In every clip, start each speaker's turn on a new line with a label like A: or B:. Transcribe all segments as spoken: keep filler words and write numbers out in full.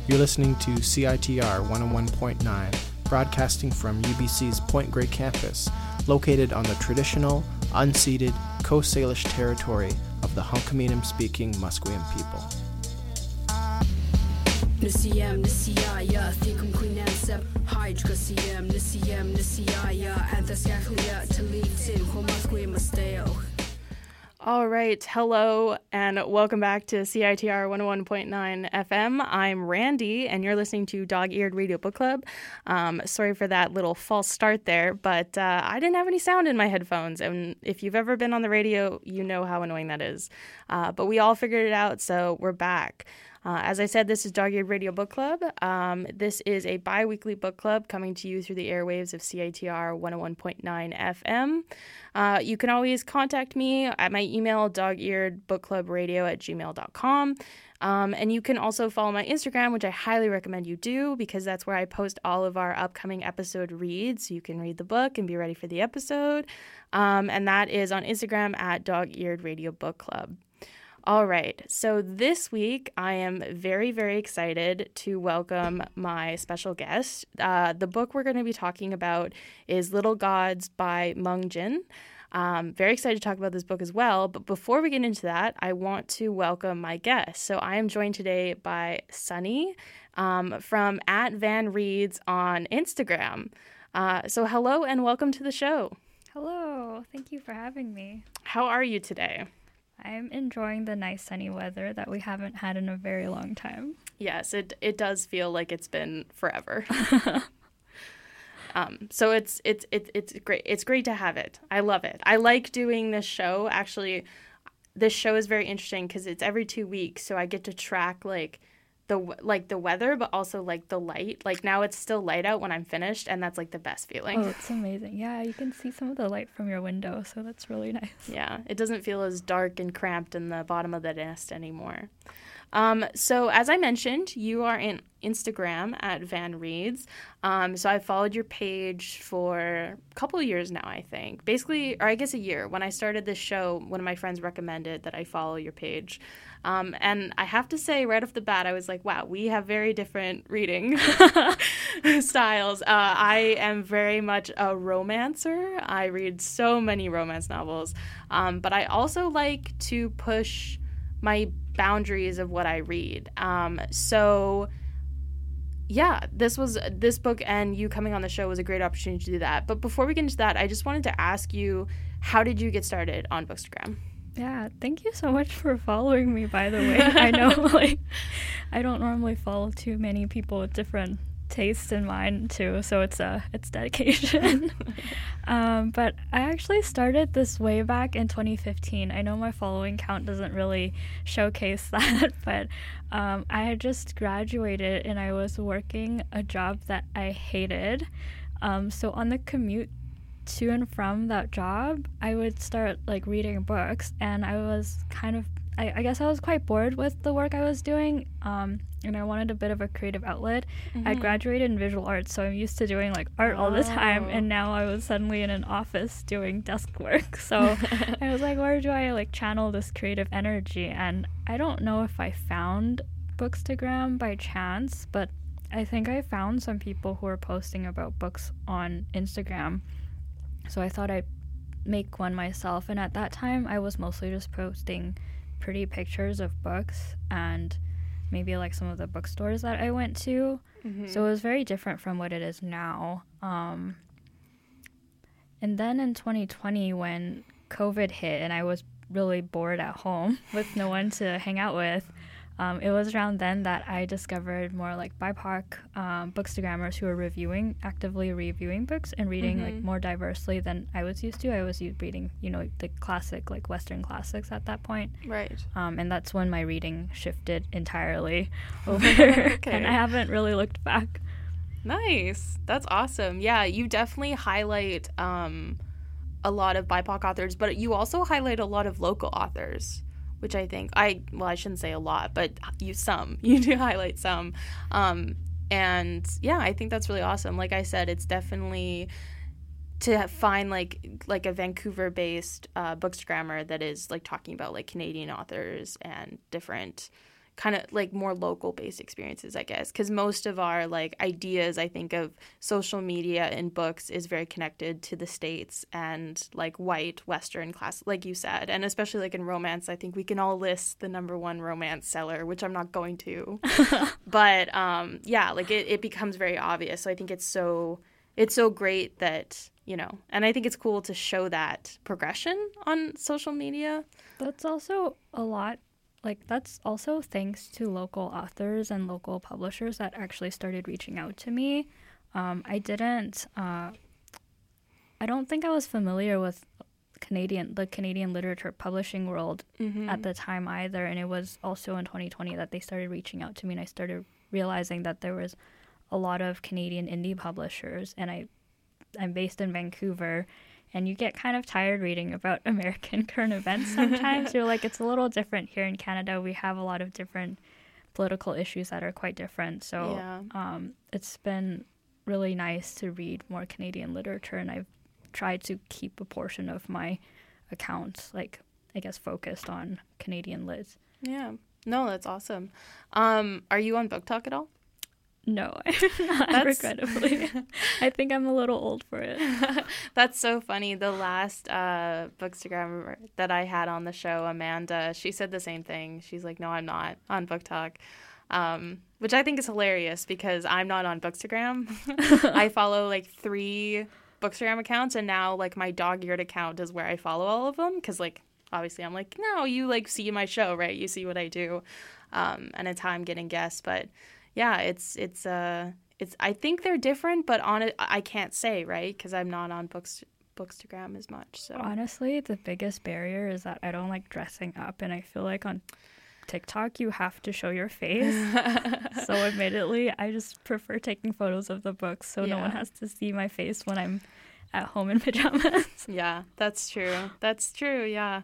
A: You're listening to C I T R one oh one point nine, broadcasting from U B C's Point Grey campus, located on the traditional, unceded Coast Salish territory of the Hunkaminam-speaking Musqueam people.
B: Nisiyam nisiyaya thikum kuinam sep hydra siyam nisiyam nisiyaya anthasyakhlia talitin homasque masteo.
C: All right, hello and welcome back to C I T R one oh one point nine F M. I'm Randy and you're listening to Dog-Eared Radio Book Club. Um, sorry for that little false start there, but uh, I didn't have any sound in my headphones, and if you've ever been on the radio, you know how annoying that is. Uh, but we all figured it out, so we're back. Uh, as I said, this is Dog-Eared Radio Book Club. Um, this is a bi-weekly book club coming to you through the airwaves of C I T R one oh one point nine F M. Uh, you can always contact me at my email, dogearedbookclubradio at gmail dot com. Um, and you can also follow my Instagram, which I highly recommend you do, because that's where I post all of our upcoming episode reads. So you can read the book and be ready for the episode. Um, and that is on Instagram at Dog-Eared Radio Book Club. All right, so this week I am very, very excited to welcome my special guest. Uh, the book we're going to be talking about is Little Gods by Meng Jin. Um, very excited to talk about this book as well, but before we get into that, I want to welcome my guest. So I am joined today by Sunny um, from at Van Reads on Instagram. Uh, so hello and welcome to the show.
D: Hello, thank you for having me.
C: How are you today?
D: I'm enjoying the nice sunny weather that we haven't had in a very long time.
C: Yes, it it does feel like it's been forever. um, so it's it's it's it's great. It's great to have it. I love it. I like doing this show. Actually, this show is very interesting because it's every two weeks, so I get to track like the like the weather, but also like the light. Like now it's still light out when I'm finished, and that's like the best feeling.
D: Oh, it's amazing. Yeah, you can see some of the light from your window, so that's really nice.
C: Yeah, it doesn't feel as dark and cramped in the bottom of the nest anymore. Um, so as I mentioned, you are in Instagram at Van Reads. Um, so I followed your page for a couple of years now, I think. Basically, or I guess a year. When I started this show, one of my friends recommended that I follow your page. Um, and I have to say right off the bat, I was like, wow, we have very different reading styles. Uh, I am very much a romancer. I read so many romance novels. Um, but I also like to push my boundaries of what I read. Um, so yeah, this was this book and you coming on the show was a great opportunity to do that. But before we get into that, I just wanted to ask you, how did you get started on Bookstagram?
D: Yeah, thank you so much for following me, by the way. I know, like, I don't normally follow too many people with different tastes in mind, too, so it's a, it's dedication. um, but I actually started this way back in twenty fifteen. I know my following count doesn't really showcase that, but um, I had just graduated and I was working a job that I hated. Um, so on the commute to and from that job, I would start like reading books, and I was kind of I, I guess I was quite bored with the work I was doing, um, and I wanted a bit of a creative outlet. Mm-hmm. I graduated in visual arts, so I'm used to doing like art oh. all the time, and now I was suddenly in an office doing desk work. So I was like, where do I like channel this creative energy? And I don't know if I found Bookstagram by chance, but I think I found some people who were posting about books on Instagram. So I thought I'd make one myself, and at that time I was mostly just posting pretty pictures of books and maybe like some of the bookstores that I went to. Mm-hmm. So it was very different from what it is now. Um, and then in twenty twenty, when COVID hit and I was really bored at home with no one to hang out with, Um, it was around then that I discovered more like B I P O C um, bookstagrammers who were reviewing, actively reviewing books and reading mm-hmm. like more diversely than I was used to. I was reading, you know, the classic, like Western classics at that point.
C: Right.
D: Um, and that's when my reading shifted entirely over.
C: Okay.
D: And I haven't really looked back.
C: Nice. That's awesome. Yeah, you definitely highlight um, a lot of B I P O C authors, but you also highlight a lot of local authors, which I think I well I shouldn't say a lot, but you some you do highlight some, um, and yeah, I think that's really awesome. Like I said, it's definitely to find like like a Vancouver-based uh, bookstagrammer that is like talking about like Canadian authors and different kind of like more local based experiences, I guess, because most of our like ideas, I think, of social media in books is very connected to the States and like white Western class, like you said, and especially like in romance, I think we can all list the number one romance seller, which I'm not going to, but um, yeah, like it, it becomes very obvious. So I think it's so it's so great that, you know, and I think it's cool to show that progression on social media.
D: That's also a lot. Like, that's also thanks to local authors and local publishers that actually started reaching out to me. Um, I didn't, uh, I don't think I was familiar with Canadian, the Canadian literature publishing world mm-hmm. at the time either. And it was also in twenty twenty that they started reaching out to me, and I started realizing that there was a lot of Canadian indie publishers. And I, I'm based in Vancouver. And you get kind of tired reading about American current events sometimes. You're like, it's a little different here in Canada. We have a lot of different political issues that are quite different. So yeah. um, it's been really nice to read more Canadian literature. And I've tried to keep a portion of my account, like, I guess, focused on Canadian lit.
C: Yeah. No, that's awesome. Um, are you on Book Talk at all?
D: No, I'm not, regrettably. I think I'm a little old for it.
C: That's so funny. The last uh, Bookstagram that I had on the show, Amanda, she said the same thing. She's like, no, I'm not on Book Talk, um, which I think is hilarious because I'm not on Bookstagram. I follow like three Bookstagram accounts, and now like my dog-eared account is where I follow all of them because like obviously I'm like, no, you like see my show, right? You see what I do, um, and it's how I'm getting guests, but yeah, it's it's uh it's I think they're different, but on it I can't say, right? Because I'm not on books Bookstagram as much. So
D: honestly, the biggest barrier is that I don't like dressing up, and I feel like on TikTok you have to show your face. So admittedly, I just prefer taking photos of the books so yeah. no one has to see my face when I'm at home in pajamas.
C: Yeah, that's true. That's true. Yeah.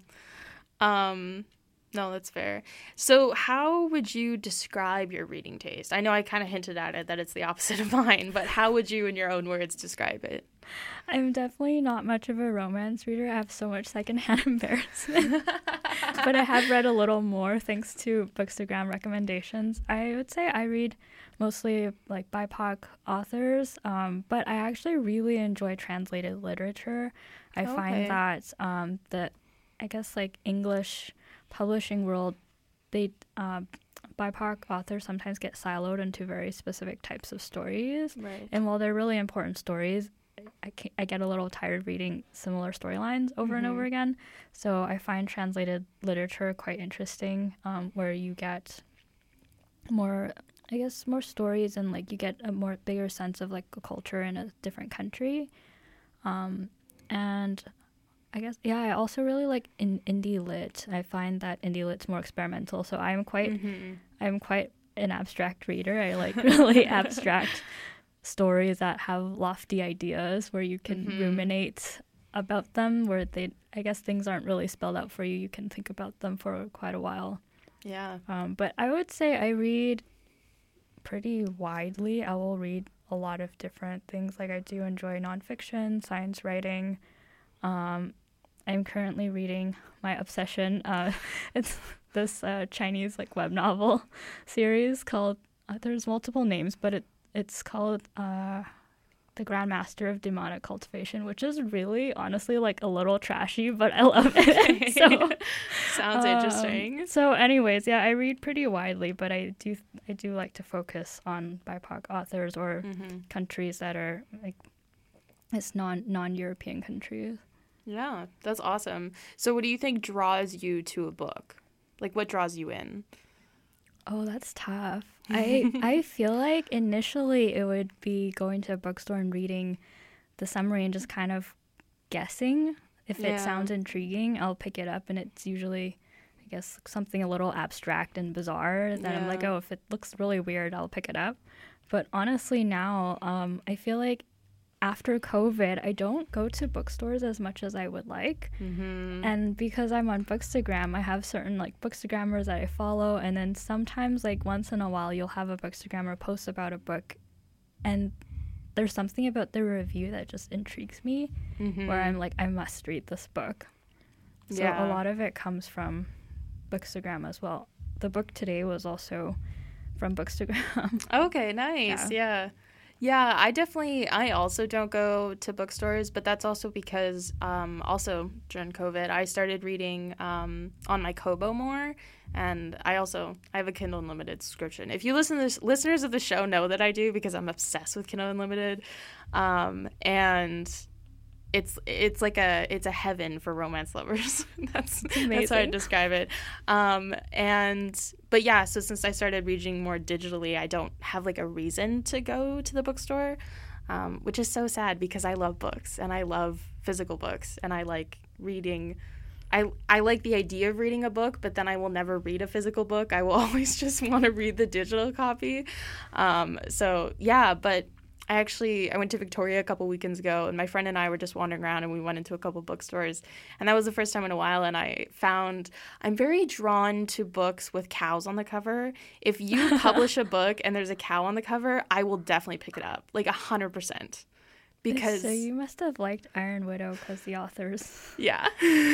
C: Um. No, that's fair. So how would you describe your reading taste? I know I kind of hinted at it, that it's the opposite of mine, but how would you, in your own words, describe it?
D: I'm definitely not much of a romance reader. I have so much secondhand embarrassment. But I have read a little more thanks to Bookstagram recommendations. I would say I read mostly like B I P O C authors, um, but I actually really enjoy translated literature. I okay. find that um, the, I guess, like English publishing world, they uh, B I P O C authors sometimes get siloed into very specific types of stories.
C: Right.
D: And while they're really important stories, I, can, I get a little tired reading similar storylines over mm-hmm. and over again. So I find translated literature quite interesting, um, where you get more, I guess, more stories, and like you get a more bigger sense of like a culture in a different country. Um, and I guess, yeah, I also really like in indie lit. I find that indie lit's more experimental. So I'm quite, mm-hmm. I'm quite an abstract reader. I like really abstract stories that have lofty ideas where you can mm-hmm. ruminate about them, where they, I guess things aren't really spelled out for you. You can think about them for quite a while.
C: Yeah.
D: Um, but I would say I read pretty widely. I will read a lot of different things. Like I do enjoy nonfiction, science writing. Um, I'm currently reading my obsession. Uh, it's this uh, Chinese like web novel series called. Uh, there's multiple names, but it it's called uh, The Grandmaster of Demonic Cultivation, which is really honestly like a little trashy, but I love it. So,
C: sounds um, interesting.
D: So, anyways, yeah, I read pretty widely, but I do I do like to focus on B I P O C authors or mm-hmm. countries that are like it's non non European countries.
C: Yeah, that's awesome. So what do you think draws you to a book? Like, what draws you in?
D: Oh, that's tough. I I feel like initially it would be going to a bookstore and reading the summary and just kind of guessing. If yeah. it sounds intriguing, I'll pick it up, and it's usually, I guess, something a little abstract and bizarre. Then yeah. I'm like, oh, if it looks really weird, I'll pick it up. But honestly now, um, I feel like after COVID, I don't go to bookstores as much as I would like. Mm-hmm. And because I'm on Bookstagram, I have certain like Bookstagrammers that I follow. And then sometimes like once in a while, you'll have a Bookstagrammer post about a book. And there's something about the review that just intrigues me, mm-hmm. where I'm like, I must read this book. So yeah. a lot of it comes from Bookstagram as well. the book today was also from Bookstagram.
C: Okay, nice. Yeah. yeah. Yeah, I definitely, I also don't go to bookstores, but that's also because um, also during COVID, I started reading um, on my Kobo more, and I also, I have a Kindle Unlimited subscription. If you listen to this, listeners of the show know that I do because I'm obsessed with Kindle Unlimited, um, and it's it's like a it's a heaven for romance lovers. that's that's how I describe it. Um, and but yeah, so since I started reading more digitally, I don't have like a reason to go to the bookstore, um, which is so sad because I love books and I love physical books and I like reading. I I like the idea of reading a book, but then I will never read a physical book. I will always just want to read the digital copy. Um, so yeah, but. I actually, I went to Victoria a couple weekends ago, and my friend and I were just wandering around, and we went into a couple bookstores, and that was the first time in a while, and I found, I'm very drawn to books with cows on the cover. If you publish a book and there's a cow on the cover, I will definitely pick it up, like one hundred percent. Because...
D: So you must have liked Iron Widow because the authors...
C: Yeah.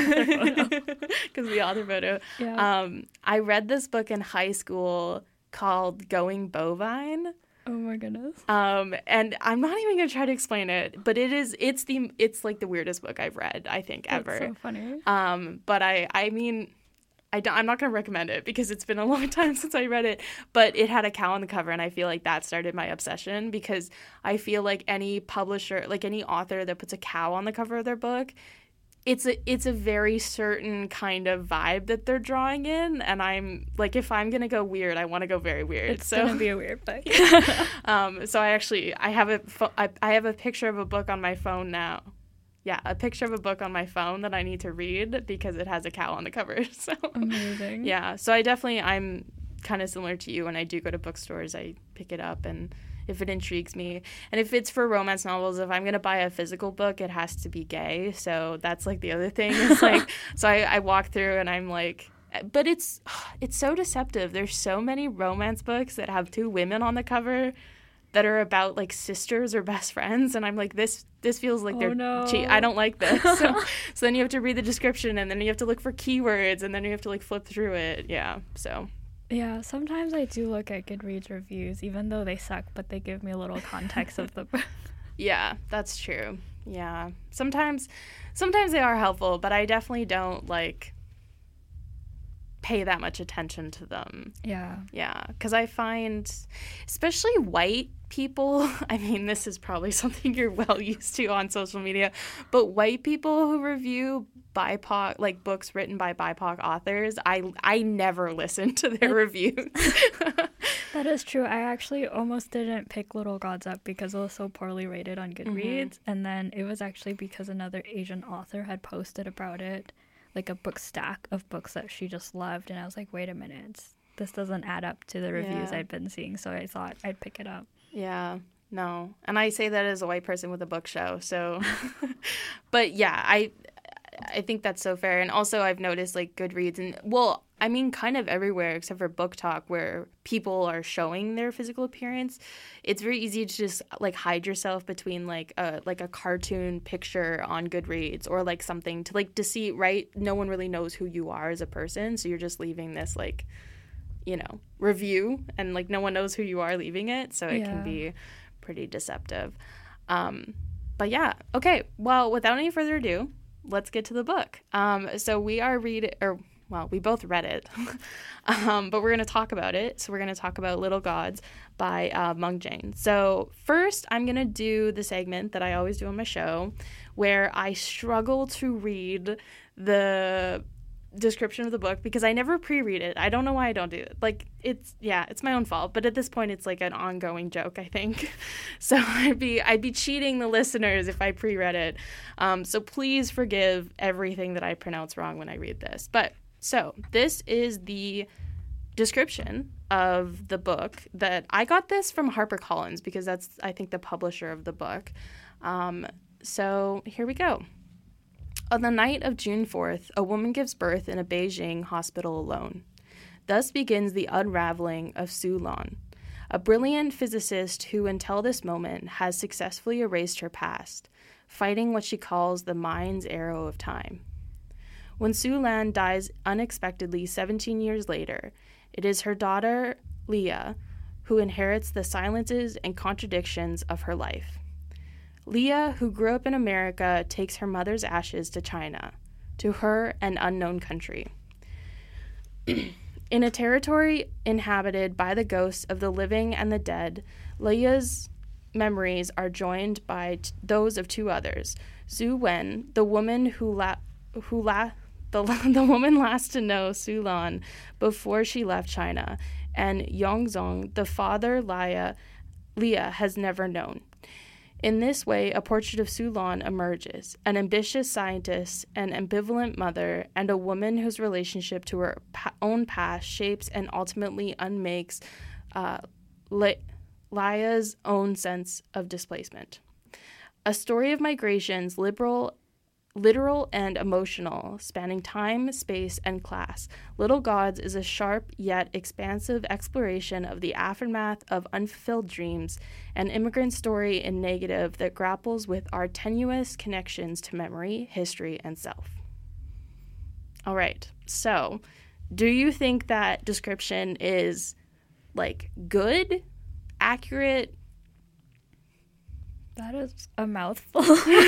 C: Because the author photo.
D: Yeah.
C: Um, I read this book in high school called Going Bovine.
D: Oh my goodness.
C: Um, and I'm not even gonna try to explain it, but it is it's the it's like the weirdest book I've read, I think, ever.
D: That's so funny.
C: Um, but I I mean, I don't, I'm not gonna recommend it because it's been a long time since I read it. But it had a cow on the cover, and I feel like that started my obsession because I feel like any publisher, like any author that puts a cow on the cover of their book, it's a it's a very certain kind of vibe that they're drawing in, and I'm like, if I'm gonna go weird, I want to go very weird.
D: It's
C: so,
D: gonna be a weird book.
C: um, so I actually I have a fo- I, I have a picture of a book on my phone now. Yeah, a picture of a book on my phone that I need to read because it has a cow on the cover. So
D: amazing.
C: Yeah, so I definitely I'm kind of similar to you. When I do go to bookstores, I pick it up and. If it intrigues me. And if it's for romance novels, if I'm going to buy a physical book, it has to be gay. So that's like the other thing. It's like, so I, I walk through and I'm like, but it's it's so deceptive. There's so many romance books that have two women on the cover that are about like sisters or best friends. And I'm like, this this feels like
D: oh,
C: they're
D: no.
C: cheat. I don't like this. So, so then you have to read the description and then you have to look for keywords and then you have to like flip through it. Yeah, so...
D: Yeah, sometimes I do look at Goodreads reviews, even though they suck, but they give me a little context of the book.
C: Yeah, that's true. Yeah. Sometimes sometimes they are helpful, but I definitely don't, like, pay that much attention to them.
D: Yeah.
C: Yeah, because I find, especially white people, I mean, this is probably something you're well used to on social media, but white people who review B I P O C, like books written by B I P O C authors, I, I never listen to their reviews.
D: That is true. I actually almost didn't pick Little Gods up because it was so poorly rated on Goodreads, mm-hmm. and then it was actually because another Asian author had posted about it, like a book stack of books that she just loved, and I was like, wait a minute, this doesn't add up to the reviews
C: yeah.
D: I'd been seeing, so I thought I'd pick it up.
C: Yeah, no. And I say that as a white person with a book show, so... But yeah, I I think that's so fair. And also I've noticed, like, Goodreads, and, well, I mean, kind of everywhere except for Book Talk, where people are showing their physical appearance, it's very easy to just, like, hide yourself between, like, a, like a cartoon picture on Goodreads or, like, something to, like, deceive, right? No one really knows who you are as a person, so you're just leaving this, like... you know, review, and like no one knows who you are leaving it, so it
D: yeah.
C: can be pretty deceptive. Um, but yeah, okay. Well, without any further ado, let's get to the book. Um, so we are read, or well, we both read it, um, but we're going to talk about it. So we're going to talk about Little Gods by uh, Mung Jane. So first, I'm going to do the segment that I always do on my show, where I struggle to read the description of the book because I never pre-read it. I don't know why I don't do it. Like, it's, yeah, it's my own fault, but at this point it's like an ongoing joke, I think. So I'd be I'd be cheating the listeners if I pre-read it. Um, so please forgive everything that I pronounce wrong when I read this. But so this is the description of the book that I got this from HarperCollins because that's, I think, the publisher of the book. Um, so here we go. On the night of June fourth, a woman gives birth in a Beijing hospital alone. Thus begins the unraveling of Su Lan, a brilliant physicist who, until this moment, has successfully erased her past, fighting what she calls the mind's arrow of time. When Su Lan dies unexpectedly seventeen years later, It is her daughter, Leah, who inherits the silences and contradictions of her life. Leah, who grew up in America, takes her mother's ashes to China, to her an unknown country. In a territory inhabited by the ghosts of the living and the dead, Leah's memories are joined by t- those of two others, Zhu Wen, the woman who la- who la- the, the woman last to know Su Lan before she left China, and Yongzong, the father Leah, Leah has never known. In this way, a portrait of Su Lan emerges, an ambitious scientist, an ambivalent mother, and a woman whose relationship to her pa- own past shapes and ultimately unmakes uh, Le- Leah's own sense of displacement. A story of migrations, liberal literal and emotional, spanning time, space, and class. Little Gods is a sharp yet expansive exploration of the aftermath of unfulfilled dreams, an immigrant story in negative that grapples with our tenuous connections to memory, history, and self. All right, so do you think that description is, like, good, accurate?
D: That is a mouthful.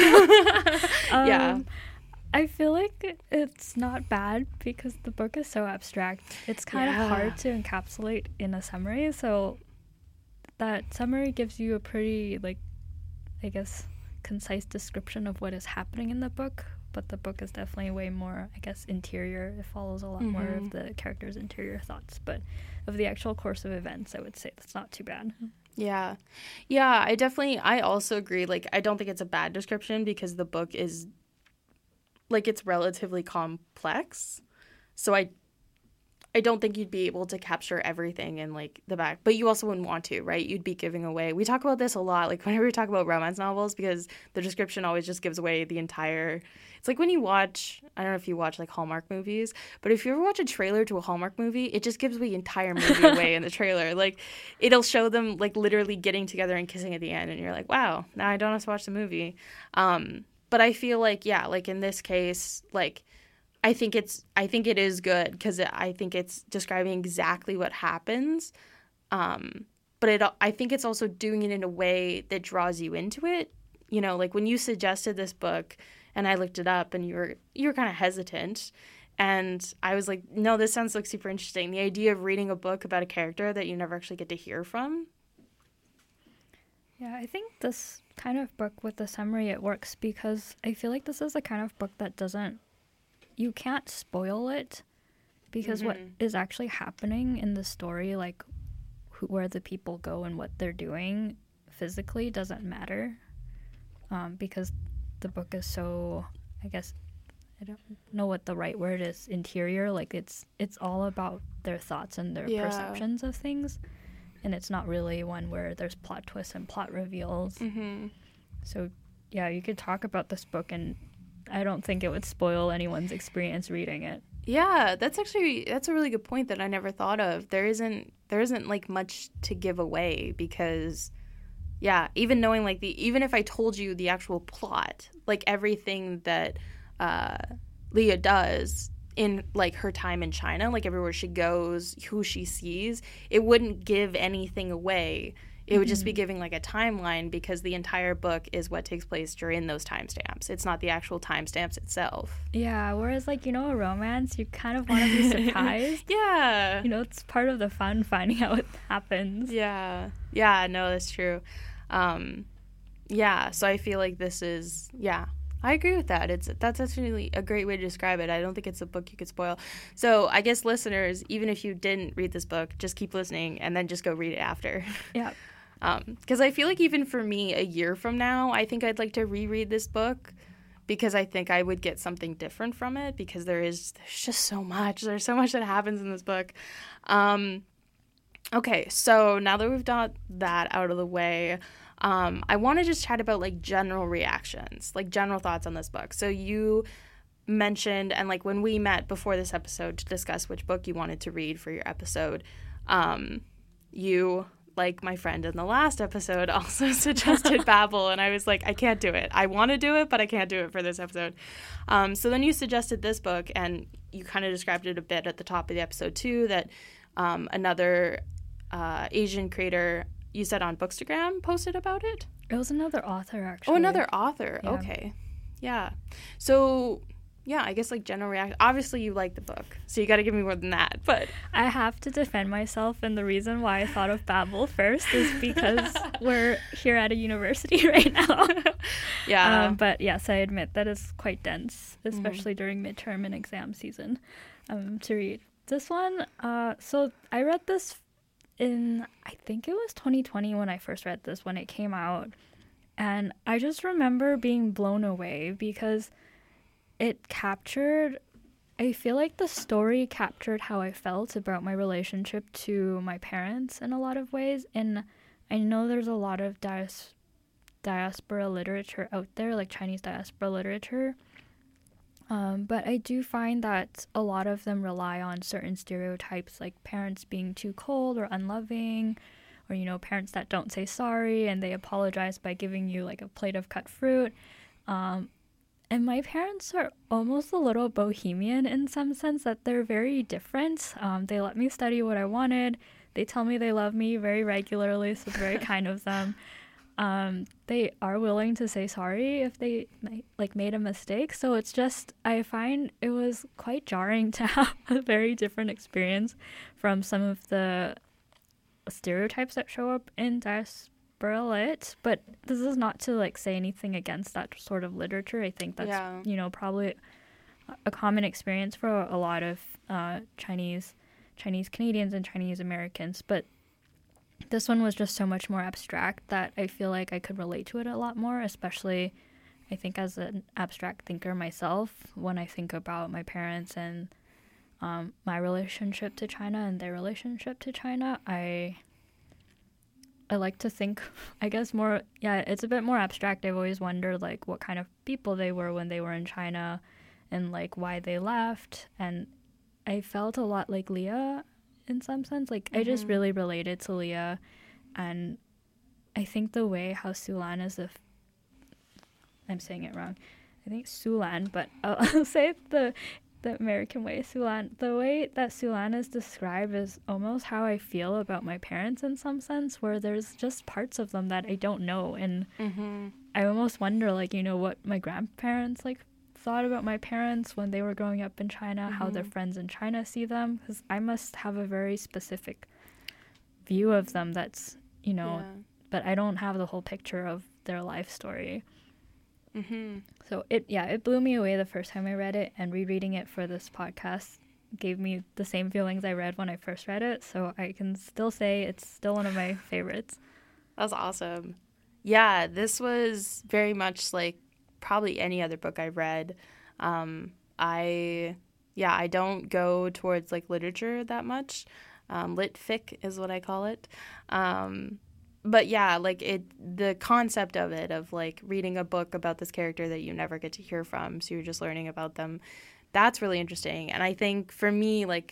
D: um,
C: yeah.
D: I feel like it's not bad because the book is so abstract. It's kind
C: Yeah.
D: of hard to encapsulate in a summary. So that summary gives you a pretty, like, I guess, concise description of what is happening in the book. But the book is definitely way more, I guess, interior. It follows a lot mm-hmm. more of the character's interior thoughts. But of the actual course of events, I would say that's not too bad.
C: Yeah. Yeah, I definitely, I also agree. Like, I don't think it's a bad description because the book is, like, it's relatively complex. So I, I don't think you'd be able to capture everything in, like, the back. But you also wouldn't want to, right? You'd be giving away. We talk about this a lot, like, whenever we talk about romance novels, because the description always just gives away the entire... It's like when you watch, I don't know if you watch, like, Hallmark movies, but if you ever watch a trailer to a Hallmark movie, it just gives the entire movie away in the trailer. Like, it'll show them, like, literally getting together and kissing at the end, and you're like, wow, now I don't have to watch the movie. Um, but I feel like, yeah, like, in this case, like... I think it's I think it is good because I think it's describing exactly what happens, um, but it I think it's also doing it in a way that draws you into it. You know, like when you suggested this book and I looked it up and you were you were kind of hesitant, and I was like, no, this sounds like super interesting. The idea of reading a book about a character that you never actually get to hear from.
D: Yeah, I think this kind of book with the summary, it works because I feel like this is the kind of book that doesn't. You can't spoil it because mm-hmm. what is actually happening in the story, like who, where the people go and what they're doing physically doesn't matter um, because the book is so, I guess, I don't know what the right word is, interior. Like it's it's all about their thoughts and their yeah. perceptions of things. And it's not really one where there's plot twists and plot reveals.
C: Mm-hmm.
D: So, yeah, you could talk about this book and I don't think it would spoil anyone's experience reading it.
C: Yeah, that's actually that's a really good point that I never thought of. There isn't there isn't like much to give away because yeah, even knowing like the even if I told you the actual plot, like everything that uh, Leah does in like her time in China, like everywhere she goes, who she sees, it wouldn't give anything away. It would just be giving, like, a timeline because the entire book is what takes place during those timestamps. It's not the actual timestamps itself.
D: Yeah, whereas, like, you know, a romance, you kind of want to be surprised.
C: Yeah.
D: You know, it's part of the fun finding out what happens.
C: Yeah. Yeah, no, that's true. Um, yeah, so I feel like this is, yeah, I agree with that. It's That's actually a great way to describe it. I don't think it's a book you could spoil. So I guess listeners, even if you didn't read this book, just keep listening and then just go read it after.
D: Yeah.
C: Because um, I feel like even for me, a year from now, I think I'd like to reread this book because I think I would get something different from it because there is there's just so much. There's so much that happens in this book. Um, okay, so now that we've got that out of the way, um, I want to just chat about like general reactions, like general thoughts on this book. So you mentioned, and like when we met before this episode to discuss which book you wanted to read for your episode, um, you... like my friend in the last episode also suggested Babel, and I was like, I can't do it. I want to do it, but I can't do it for this episode. Um, so then you suggested this book, and you kind of described it a bit at the top of the episode too, that um, another uh, Asian creator, you said on Bookstagram, posted about it?
D: It was another author, actually.
C: Oh, another author.
D: Yeah.
C: Okay. Yeah. So, yeah, I guess, like, general reaction. Obviously, you like the book, so you got to give me more than that. But
D: I have to defend myself, and the reason why I thought of Babel first is because we're here at a university right now.
C: Yeah.
D: Um, but yes, I admit that is quite dense, especially mm-hmm. during midterm and exam season, um, to read. This one, uh, so I read this in, I think it was twenty twenty when I first read this, when it came out. And I just remember being blown away because it captured, I feel like the story captured how I felt about my relationship to my parents in a lot of ways. And I know there's a lot of dias- diaspora literature out there, like Chinese diaspora literature. Um, but I do find that a lot of them rely on certain stereotypes, like parents being too cold or unloving, or, you know, parents that don't say sorry and they apologize by giving you like a plate of cut fruit. Um, and my parents are almost a little bohemian in some sense, that they're very different. Um, they let me study what I wanted. They tell me they love me very regularly, so it's very kind of them. Um, they are willing to say sorry if they like made a mistake. So it's just, I find it was quite jarring to have a very different experience from some of the stereotypes that show up in diaspora lit. But this is not to like say anything against that sort of literature. I think that's, yeah. you know, probably a common experience for a lot of uh, Chinese, Chinese Canadians and Chinese Americans. But this one was just so much more abstract that I feel like I could relate to it a lot more, especially I think as an abstract thinker myself, when I think about my parents and um, my relationship to China and their relationship to China, I I like to think, I guess more, yeah, it's a bit more abstract. I've always wondered like what kind of people they were when they were in China and like why they left. And I felt a lot like Leah in some sense. Like, mm-hmm. I just really related to Leah, and I think the way how Sulan is, if I'm saying it wrong, I think Sulan, but I'll, I'll say it the the American way, Sulan. The way that Sulan is described is almost how I feel about my parents in some sense, where there's just parts of them that I don't know, and mm-hmm. I almost wonder, like, you know, what my grandparents like thought about my parents when they were growing up in China, mm-hmm. how their friends in China see them, because I must have a very specific view of them that's, you know, yeah. but I don't have the whole picture of their life story. Mm-hmm. So it, yeah, it blew me away the first time I read it, and rereading it for this podcast gave me the same feelings I read when I first read it, so I can still say it's still one of my favorites.
C: That's awesome. Yeah, this was very much like probably any other book I've read. Um, I, yeah, I don't go towards, like, literature that much. Um, lit fic is what I call it. Um, but, yeah, like, it, the concept of it, of, like, reading a book about this character that you never get to hear from, so you're just learning about them, that's really interesting. And I think, for me, like,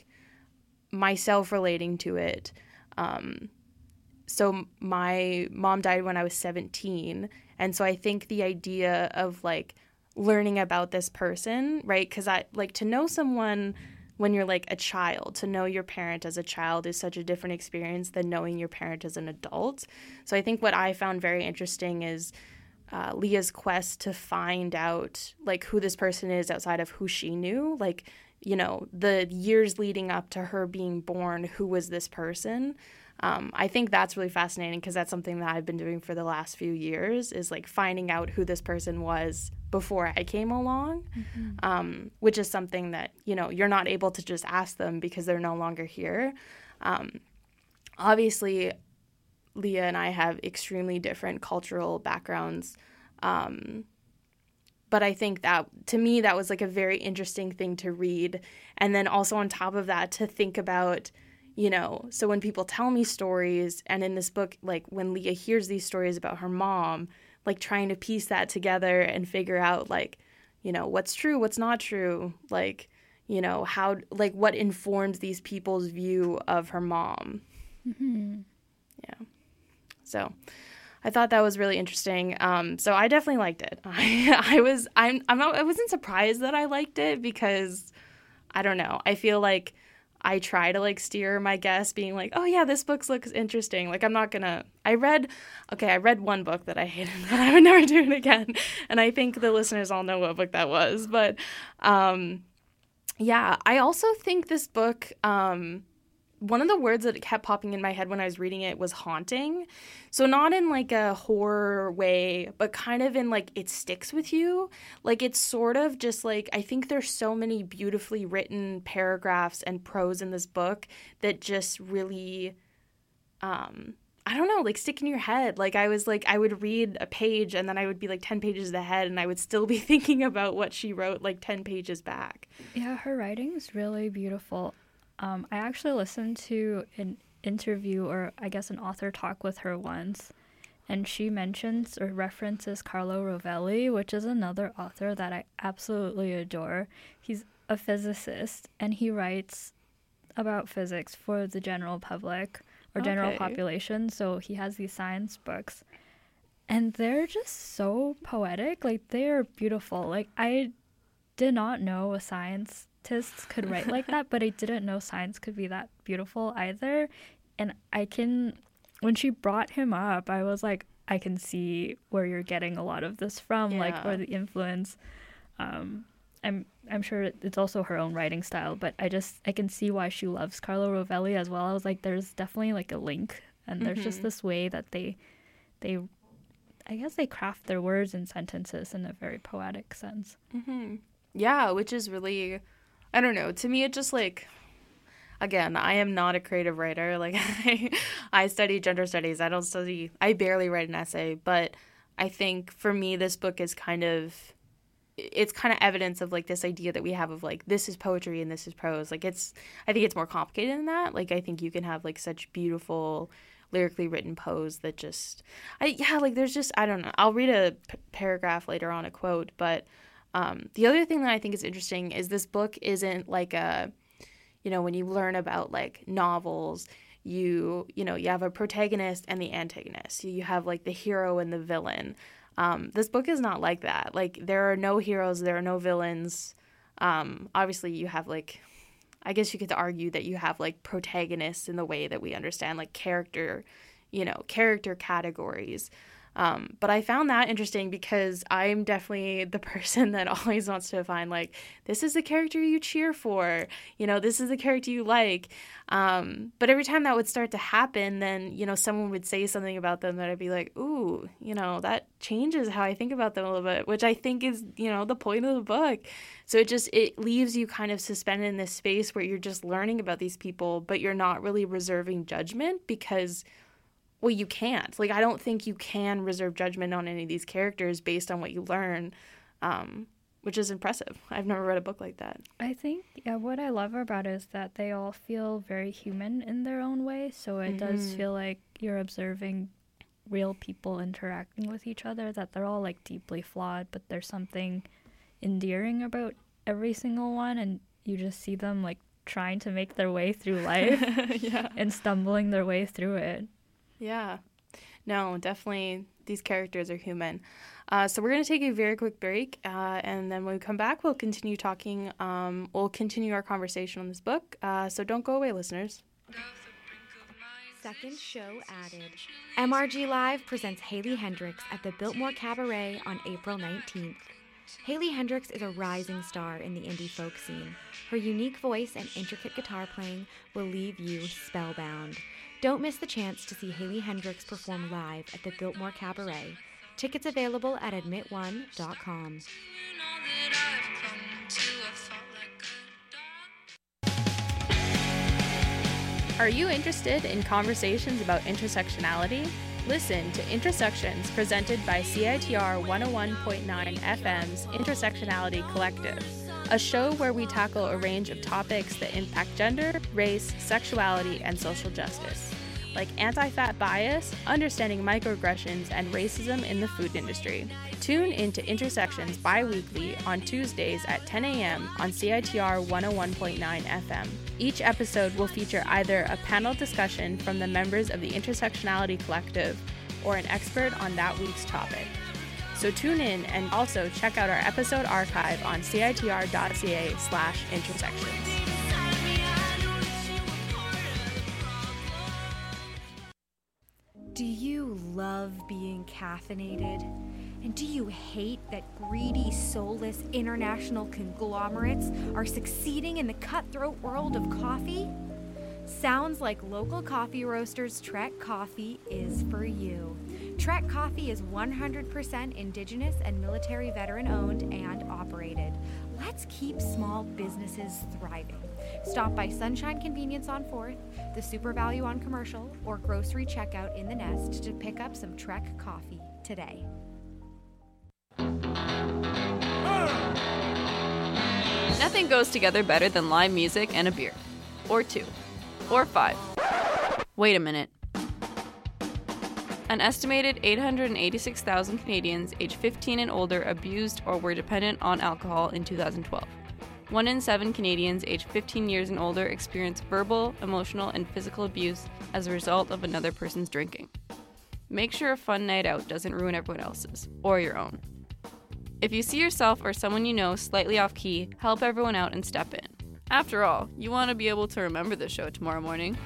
C: myself relating to it, um, so my mom died when I was seventeen, and so I think the idea of, like, learning about this person, right, because I, like, to know someone when you're, like, a child, to know your parent as a child is such a different experience than knowing your parent as an adult. So I think what I found very interesting is uh, Leah's quest to find out, like, who this person is outside of who she knew. Like, you know, the years leading up to her being born, who was this person? Um, I think that's really fascinating, because that's something that I've been doing for the last few years, is like finding out who this person was before I came along, mm-hmm. um, which is something that, you know, you're not able to just ask them because they're no longer here. Um, obviously, Leah and I have extremely different cultural backgrounds, um, but I think that, to me, that was like a very interesting thing to read. And then also on top of that, to think about, you know, so when people tell me stories, and in this book, like when Leah hears these stories about her mom, like trying to piece that together and figure out, like, you know, what's true, what's not true, like, you know, how, like, what informs these people's view of her mom. Mm-hmm. Yeah. So I thought that was really interesting. Um, so I definitely liked it. I, I was, I'm, I'm not, I wasn't surprised that I liked it, because I don't know. I feel like I try to like steer my guess being like, oh yeah, this book looks interesting. Like I'm not gonna, I read, okay, I read one book that I hated that I would never do it again. And I think the listeners all know what book that was. But um, yeah, I also think this book, um, one of the words that kept popping in my head when I was reading it was haunting. So not in like a horror way, but kind of in like it sticks with you. Like it's sort of just like, I think there's so many beautifully written paragraphs and prose in this book that just really, um, I don't know, like stick in your head. Like I was like, I would read a page and then I would be like ten pages ahead and I would still be thinking about what she wrote like ten pages back.
D: Yeah, her writing is really beautiful. Um, I actually listened to an interview, or I guess an author talk with her once, and she mentions or references Carlo Rovelli, which is another author that I absolutely adore. He's a physicist, and he writes about physics for the general public or general
C: Okay.
D: population, so he has these science books. And they're just so poetic. Like, they are beautiful. Like, I did not know a science could write like that, but I didn't know science could be that beautiful either. And I can, when she brought him up, I was like, I can see where you're getting a lot of this from,
C: Yeah.
D: like, or the influence. Um, I'm I'm sure it's also her own writing style, but I just, I can see why she loves Carlo Rovelli as well. I was like, there's definitely like a link, and there's just
C: Mhm.
D: this way that they, they, I guess they craft their words and sentences in a very poetic sense.
C: Mm-hmm. Yeah, which is really, I don't know. To me, it just like, again, I am not a creative writer. Like, I, I study gender studies. I don't study, I barely write an essay. But I think for me, this book is kind of, it's kind of evidence of like this idea that we have of like, this is poetry and this is prose. Like, it's, I think it's more complicated than that. Like, I think you can have like such beautiful, lyrically written prose that just, I yeah, like there's just, I don't know. I'll read a p- paragraph later on, a quote, but Um, the other thing that I think is interesting is this book isn't like a, you know, when you learn about like novels, you, you know, you have a protagonist and the antagonist. You have like the hero and the villain. Um, this book is not like that. Like there are no heroes, there are no villains. Um, obviously you have like, I guess you could argue that you have like protagonists in the way that we understand like character, you know, character categories. Um, but I found that interesting because I'm definitely the person that always wants to find, like, this is the character you cheer for, you know, this is the character you like. Um, but every time that would start to happen, then, you know, someone would say something about them that I'd be like, ooh, you know, that changes how I think about them a little bit, which I think is, you know, the point of the book. So it just, it leaves you kind of suspended in this space where you're just learning about these people, but you're not really reserving judgment because, well, you can't. Like, I don't think you can reserve judgment on any of these characters based on what you learn, um, which is impressive. I've never read a book like that.
D: I think, yeah, what I love about it is that they all feel very human in their own way. So it mm-hmm. does feel like you're observing real people interacting with each other, that they're all, like, deeply flawed, but there's something endearing about every single one, and you just see them, like, trying to make their way through life
C: yeah.
D: and stumbling their way through it.
C: Yeah. No, definitely these characters are human. Uh, so we're going to take a very quick break, uh, and then when we come back, we'll continue talking. Um, we'll continue our conversation on this book. Uh, so don't go away, listeners.
E: Second show added. M R G Live presents Haley Hendricks at the Biltmore Cabaret on April nineteenth. Haley Hendricks is a rising star in the indie folk scene. Her unique voice and intricate guitar playing will leave you spellbound. Don't miss the chance to see Haley Hendricks perform live at the Biltmore Cabaret. Tickets available at admit one dot com.
C: Are you interested in conversations about intersectionality? Listen to Intersections, presented by C I T R one oh one point nine F M's Intersectionality Collective, a show where we tackle a range of topics that impact gender, race, sexuality, and social justice, like anti-fat bias, understanding microaggressions, and racism in the food industry. Tune into Intersections bi-weekly on Tuesdays at ten a.m. on C I T R one oh one point nine F M. Each episode will feature either a panel discussion from the members of the Intersectionality Collective or an expert on that week's topic. So tune in and also check out our episode archive on C I T R dot C A slash intersections.
E: you love being caffeinated? And do you hate that greedy, soulless international conglomerates are succeeding in the cutthroat world of coffee? Sounds like local coffee roasters Trek Coffee is for you. Trek Coffee is one hundred percent indigenous and military veteran owned and operated. Let's keep small businesses thriving. Stop by Sunshine Convenience on fourth, the Super Value on Commercial, or grocery checkout in the Nest to pick up some Trek Coffee today.
F: Nothing goes together better than live music and a beer. Or two. Or five. Wait a minute. An estimated eight hundred eighty-six thousand Canadians aged fifteen and older abused or were dependent on alcohol in two thousand twelve. One in seven Canadians aged fifteen years and older experience verbal, emotional, and physical abuse as a result of another person's drinking. Make sure a fun night out doesn't ruin everyone else's, or your own. If you see yourself or someone you know slightly off key, help everyone out and step in. After all, you want to be able to remember the show tomorrow morning.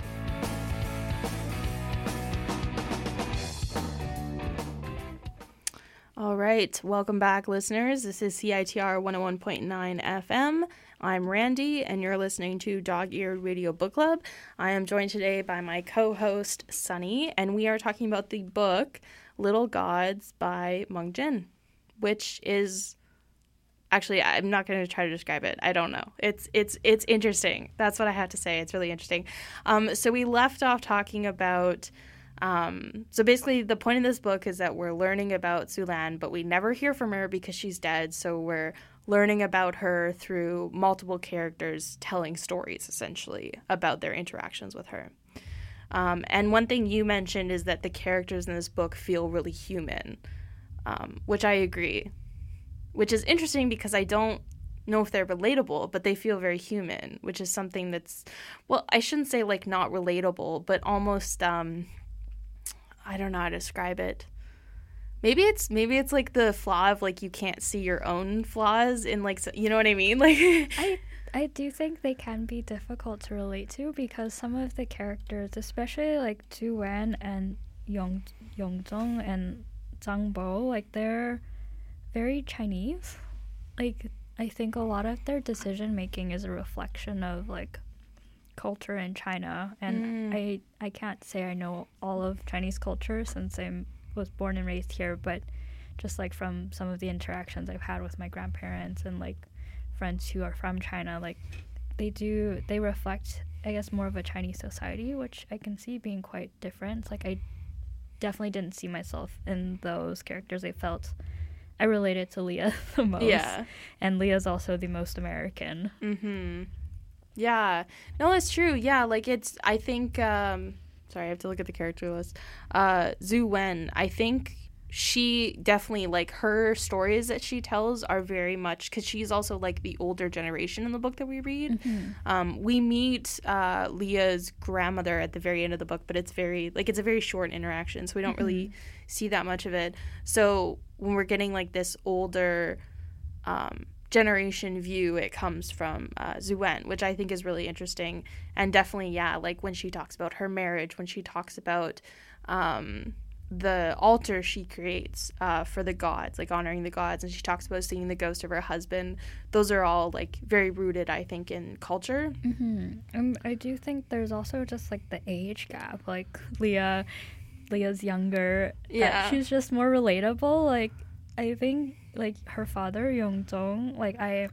C: All right, welcome back, listeners. This is C I T R one oh one point nine F M. I'm Randy, and you're listening to Dog-Eared Radio Book Club. I am joined today by my co-host, Sunny, and we are talking about the book Little Gods by Mung Jin, which is... Actually, I'm not going to try to describe it. I don't know. It's it's it's interesting. That's what I have to say. It's really interesting. Um, so we left off talking about... Um, so basically, the point of this book is that we're learning about Zulan, but we never hear from her because she's dead. So we're learning about her through multiple characters telling stories, essentially, about their interactions with her. Um, and one thing you mentioned is that the characters in this book feel really human, um, which I agree. Which is interesting because I don't know if they're relatable, but they feel very human, which is something that's, well, I shouldn't say like not relatable, but almost, um, I don't know how to describe it. Maybe it's maybe it's like the flaw of like you can't see your own flaws in like, you know what I mean? Like
D: I I do think they can be difficult to relate to because some of the characters, especially like Zhu Wen and Yong Yongzheng and Zhang Bo, like they're very Chinese. Like, I think a lot of their decision making is a reflection of like culture in China, and mm. I I can't say I know all of Chinese culture since I was born and raised here, but just like from some of the interactions I've had with my grandparents and like friends who are from China, like they do they reflect, I guess, more of a Chinese society, which I can see being quite different. Like I definitely didn't see myself in those characters. I felt I related to Leah the most. Yeah. And Leah's also the most American.
C: Mm-hmm. Yeah. No, that's true. Yeah, like it's, I think, um, sorry, I have to look at the character list. Uh, Zhu Wen, I think she definitely, like, her stories that she tells are very much, because she's also, like, the older generation in the book that we read. Mm-hmm. Um, we meet uh, Leah's grandmother at the very end of the book, but it's very, like, it's a very short interaction, so we don't mm-hmm. really see that much of it. So when we're getting, like, this older um, generation view, it comes from uh, Zhu Wen, which I think is really interesting. And definitely, yeah, like, when she talks about her marriage, when she talks about... Um, the altar she creates uh, for the gods, like honoring the gods, and she talks about seeing the ghost of her husband. Those are all like very rooted, I think, in culture.
D: Mm-hmm. And I do think there's also just like the age gap. Like Leah, Leah's younger.
C: Yeah,
D: she's just more relatable. Like I think like her father Yongzheng, like I,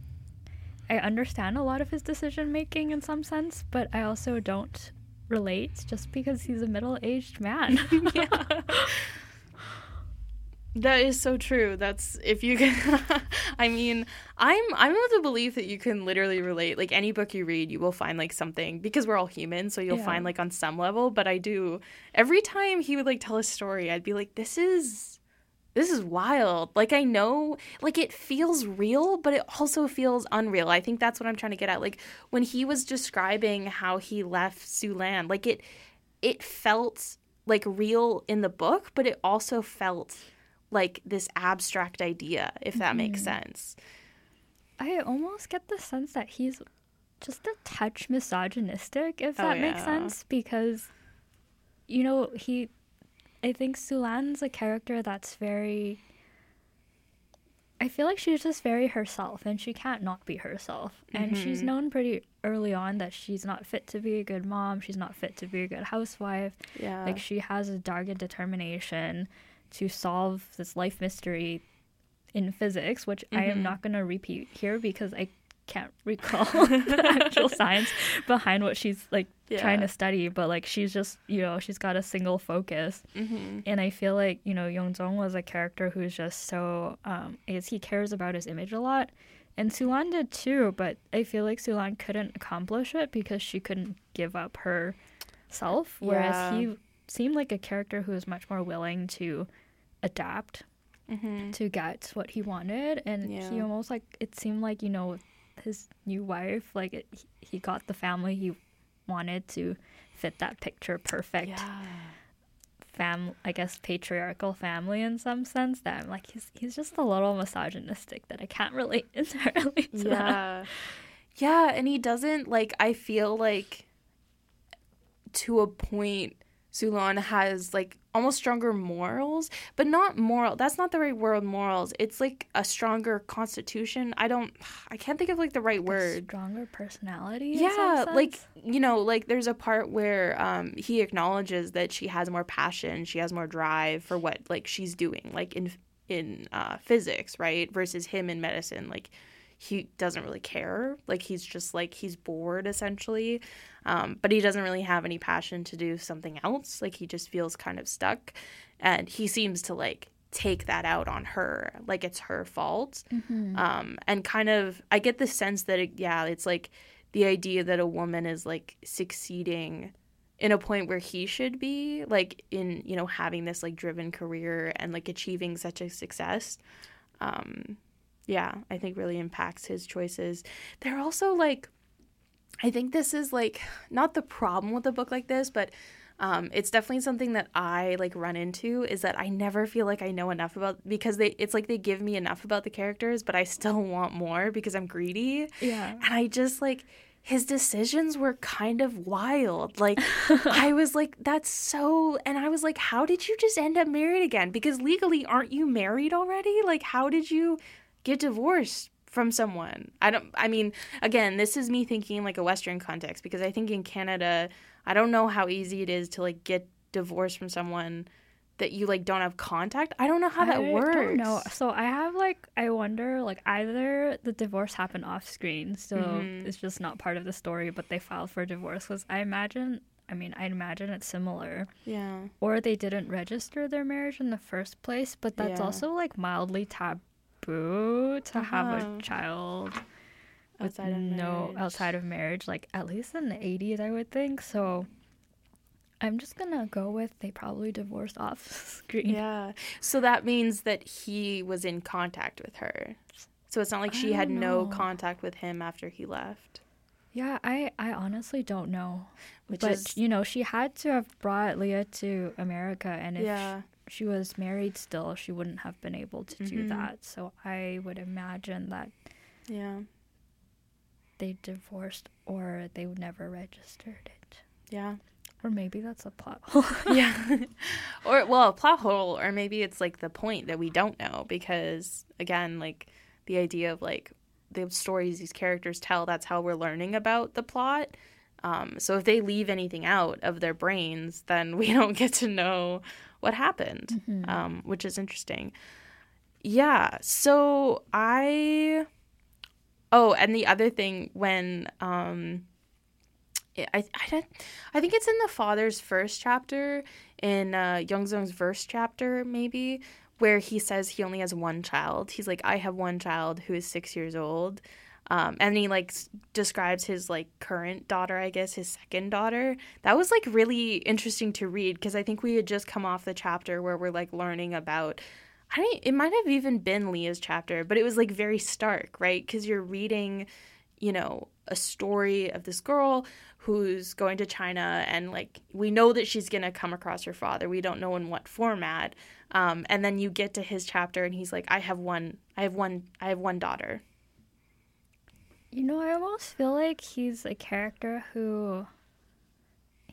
D: I understand a lot of his decision making in some sense, but I also don't relate just because he's a middle-aged man.
C: Yeah. That is so true. That's if you can I mean, I'm I'm of the belief that you can literally relate. Like any book you read, you will find like something, because we're all human, so you'll yeah. find like on some level, but I do every time he would like tell a story, I'd be like, this is This is wild. Like, I know, like, it feels real, but it also feels unreal. I think that's what I'm trying to get at. Like, when he was describing how he left Zulan, like, it it felt, like, real in the book, but it also felt like this abstract idea, if that mm-hmm. makes sense.
D: I almost get the sense that he's just a touch misogynistic, if that oh, yeah. makes sense, because, you know, he... I think Sulan's a character that's very... I feel like she's just very herself, and she can't not be herself. And
C: Mm-hmm.
D: she's known pretty early on that she's not fit to be a good mom. She's not fit to be a good housewife.
C: Yeah.
D: Like, she has a dogged determination to solve this life mystery in physics, which I am
C: Mhm.
D: not going to repeat here because I can't recall the actual science behind what she's like
C: Yeah.
D: trying to study. But like, she's just, you know, she's got a single focus.
C: Mm-hmm.
D: And I feel like, you know, Yeongjong was a character who's just so, um, I guess he cares about his image a lot. And Sulan did too, but I feel like Sulan couldn't accomplish it because she couldn't give up her self. Whereas
C: Yeah.
D: he seemed like a character who was much more willing to adapt
C: Mm-hmm.
D: to get what he wanted. And
C: Yeah.
D: he almost like, it seemed like, you know, his new wife, like it, he- he got the family he wanted to fit that picture perfect.
C: Yeah.
D: Fam, I guess patriarchal family in some sense. That I'm like, he's he's just a little misogynistic that I can't relate entirely to. That.
C: Yeah. Yeah, and he doesn't, like, I feel like to a point, Sulan has, like, almost stronger morals, but not moral. That's not the right word, morals. It's, like, a stronger constitution. I don't, I can't think of, like, the right
D: A
C: word.
D: stronger personality. in
C: Yeah,
D: some
C: like,
D: sense.
C: you know, like, there's a part where um, he acknowledges that she has more passion, she has more drive for what, like, she's doing, like, in, in uh, physics, right, versus him in medicine, like, he doesn't really care. Like, he's just, like, he's bored, essentially. Um, but he doesn't really have any passion to do something else. Like, he just feels kind of stuck. And he seems to, like, take that out on her. Like, it's her fault.
D: Mm-hmm.
C: Um, and kind of, I get the sense that, it, yeah, it's, like, the idea that a woman is, like, succeeding in a point where he should be, like, in, you know, having this, like, driven career and, like, achieving such a success. Um yeah, I think really impacts his choices. They're also, like, I think this is, like, not the problem with a book like this, but um, it's definitely something that I, like, run into, is that I never feel like I know enough about, because they, it's like they give me enough about the characters, but I still want more because I'm greedy.
D: Yeah.
C: And I just, like, his decisions were kind of wild. Like, I was like, that's so, and I was like, how did you just end up married again? Because legally, aren't you married already? Like, how did you get divorced from someone? I don't, I mean, again, this is me thinking in, like, a Western context, because I think in Canada, I don't know how easy it is to, like, get divorced from someone that you, like, don't have contact. I don't know how that
D: I
C: works.
D: don't know. So I have, like, I wonder, like, either the divorce happened off screen, so
C: Mhm.
D: it's just not part of the story, but they filed for divorce. Because I imagine, I mean, I imagine it's similar.
C: Yeah.
D: Or they didn't register their marriage in the first place, but that's
C: Yeah.
D: also, like, mildly taboo to have
C: Uh-huh.
D: a child with
C: Outside of
D: no
C: marriage.
D: outside of marriage, like, at least in the eighties, I would think. So I'm just gonna go with they probably divorced off screen.
C: Yeah. So that means that he was in contact with her. So it's not like she
D: I
C: had
D: don't
C: no
D: know.
C: contact with him after he left.
D: Yeah, I, I honestly don't know.
C: Which
D: but,
C: is-
D: you know, she had to have brought Leah to America, and if
C: Yeah.
D: she was married still, she wouldn't have been able to do
C: Mhm.
D: that. So I would imagine that
C: Yeah.
D: they divorced or they never registered it.
C: Yeah.
D: Or maybe that's a plot hole.
C: Yeah. Or, well, a plot hole, or maybe it's, like, the point that we don't know, because, again, like, the idea of, like, the stories these characters tell, that's how we're learning about the plot. Um, so if they leave anything out of their brains, then we don't get to know what happened, um, which is interesting. Yeah, so I... Oh, and the other thing, when... Um, I, I, don't- I think it's in the father's first chapter, in uh, Yeongseong's first chapter, maybe, where he says he only has one child. He's like, I have one child who is six years old. Um, and he, like, s- describes his, like, current daughter, I guess, his second daughter. That was, like, really interesting to read, because I think we had just come off the chapter where we're, like, learning about... I don't, it might have even been Leah's chapter, but it was, like, very stark, right? Because you're reading, you know, a story of this girl who's going to China, and, like, we know that she's going to come across her father. We don't know in what format. Um, and then you get to his chapter, and he's like, I have one, I have one, I have one daughter.
D: You know, I almost feel like he's a character who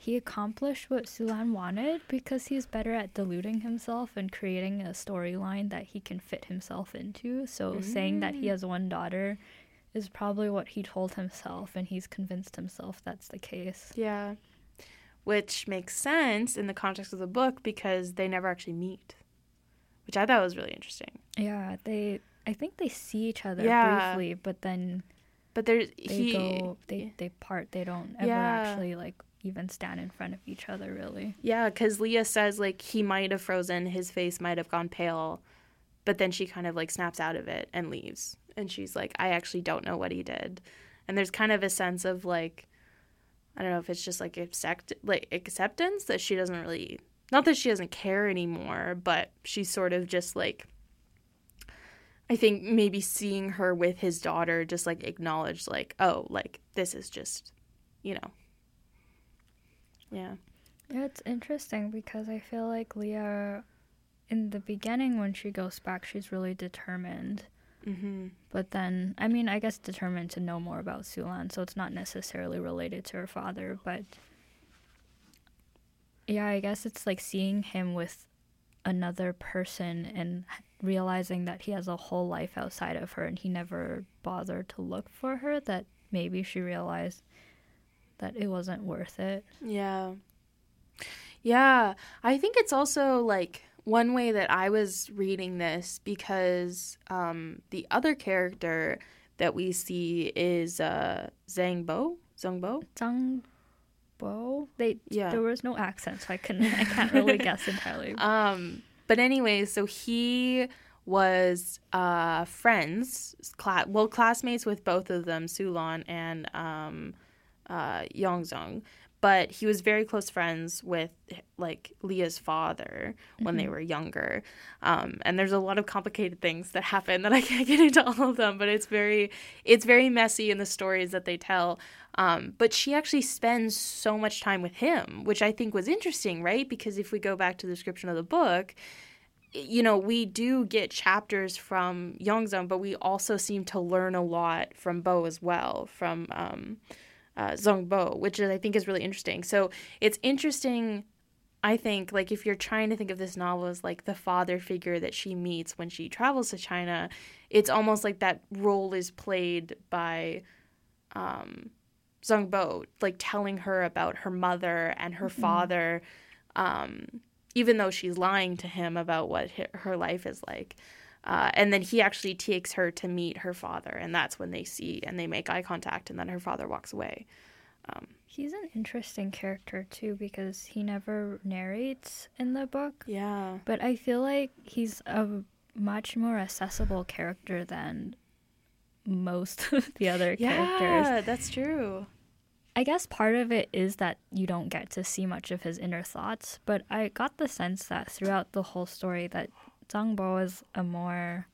D: he accomplished what Sulan wanted because he's better at deluding himself and creating a storyline that he can fit himself into. So mm. saying that he has one daughter is probably what he told himself, and he's convinced himself that's the case.
C: Yeah. Which makes sense in the context of the book because they never actually meet, which I thought was really interesting.
D: Yeah, they I think they see each other
C: yeah.
D: briefly, but then
C: but there's
D: they
C: he,
D: go they, they part. They don't ever
C: yeah.
D: actually like even stand in front of each other, really.
C: Yeah, because Leah says like he might have frozen, his face might have gone pale, but then she kind of like snaps out of it and leaves. And she's like, I actually don't know what he did. And there's kind of a sense of like, I don't know if it's just like accept like acceptance that she doesn't really, not that she doesn't care anymore, but she's sort of just like, I think maybe seeing her with his daughter just like acknowledge like, oh, like this is just, you know. Yeah.
D: Yeah, it's interesting because I feel like Leah, in the beginning when she goes back, she's really determined.
C: Mm-hmm.
D: But then, I mean, I guess determined to know more about Sulan, so it's not necessarily related to her father, but yeah, I guess it's like seeing him with another person and realizing that he has a whole life outside of her and he never bothered to look for her, that maybe she realized that it wasn't worth it.
C: Yeah. Yeah. I think it's also like one way that I was reading this because um, the other character that we see is uh, Zhang Bo. Zhang Bo?
D: Zhang Bo? They,
C: yeah.
D: There was no accent, so I, couldn't, I can't really guess entirely.
C: Um, but anyway, so he was uh, friends, cla- well, classmates with both of them, Sulan and um, uh, Yongzong. But he was very close friends with, like, Leah's father when mm-hmm. they were younger. Um, and there's a lot of complicated things that happen that I can't get into all of them. But it's very it's very messy in the stories that they tell. Um, but she actually spends so much time with him, which I think was interesting, right? Because if we go back to the description of the book, you know, we do get chapters from Yongzong, but we also seem to learn a lot from Bo as well, from... Um, Uh, Zhang Bo, which is, I think is really interesting. So it's interesting, I think, like if you're trying to think of this novel as like the father figure that she meets when she travels to China, it's almost like that role is played by um, Zhang Bo, like telling her about her mother and her mm-hmm. father, um, even though she's lying to him about what her life is like. Uh, and then he actually takes her to meet her father, and that's when they see and they make eye contact, and then her father walks away. Um,
D: He's an interesting character, too, because he never narrates in the book.
C: Yeah.
D: But I feel like he's a much more accessible character than most of the other
C: yeah,
D: characters.
C: Yeah, that's true.
D: I guess part of it is that you don't get to see much of his inner thoughts, but I got the sense that throughout the whole story that Zhang Bo is a more,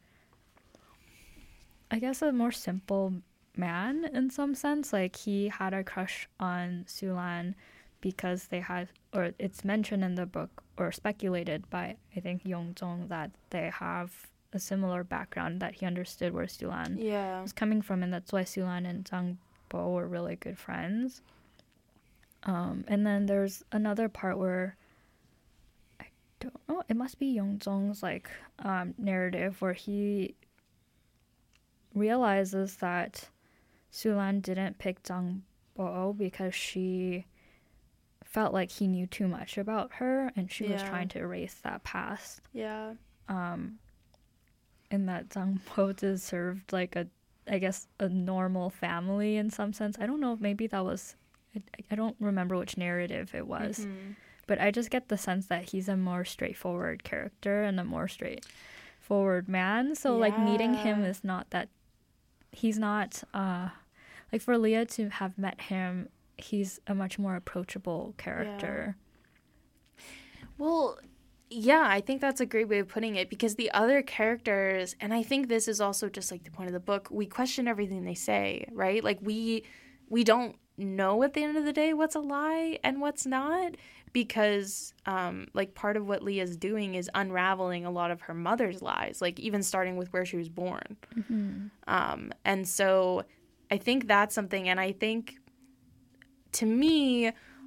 D: I guess, a more simple man in some sense. Like, he had a crush on Sulan because they had, or it's mentioned in the book, or speculated by, I think, Yongzong, that they have a similar background, that he understood where Sulan
C: yeah.
D: was coming from, and that's why Sulan and Zhang Bo were really good friends. Um, and then there's another part where don't know, it must be Yongzong's like um, narrative where he realizes that Sulan didn't pick Zhang Bo because she felt like he knew too much about her and she yeah. was trying to erase that past.
C: Yeah.
D: Um, and that Zhang Bo deserved like a, I guess, a normal family in some sense. I don't know if maybe that was, I, I don't remember which narrative it was. Mm-hmm. But I just get the sense that he's a more straightforward character and a more straightforward man. So, yeah. like, meeting him is not that... He's not... Uh, like, for Leah to have met him, he's a much more approachable character.
C: Yeah. Well, yeah, I think that's a great way of putting it. Because the other characters... And I think this is also just, like, the point of the book. We question everything they say, right? Like, we we don't know at the end of the day what's a lie and what's not. Because, um, like, part of what Leah's doing is unraveling a lot of her mother's lies, like, even starting with where she was born. Mm-hmm. Um, and so I think that's something, and I think, to me,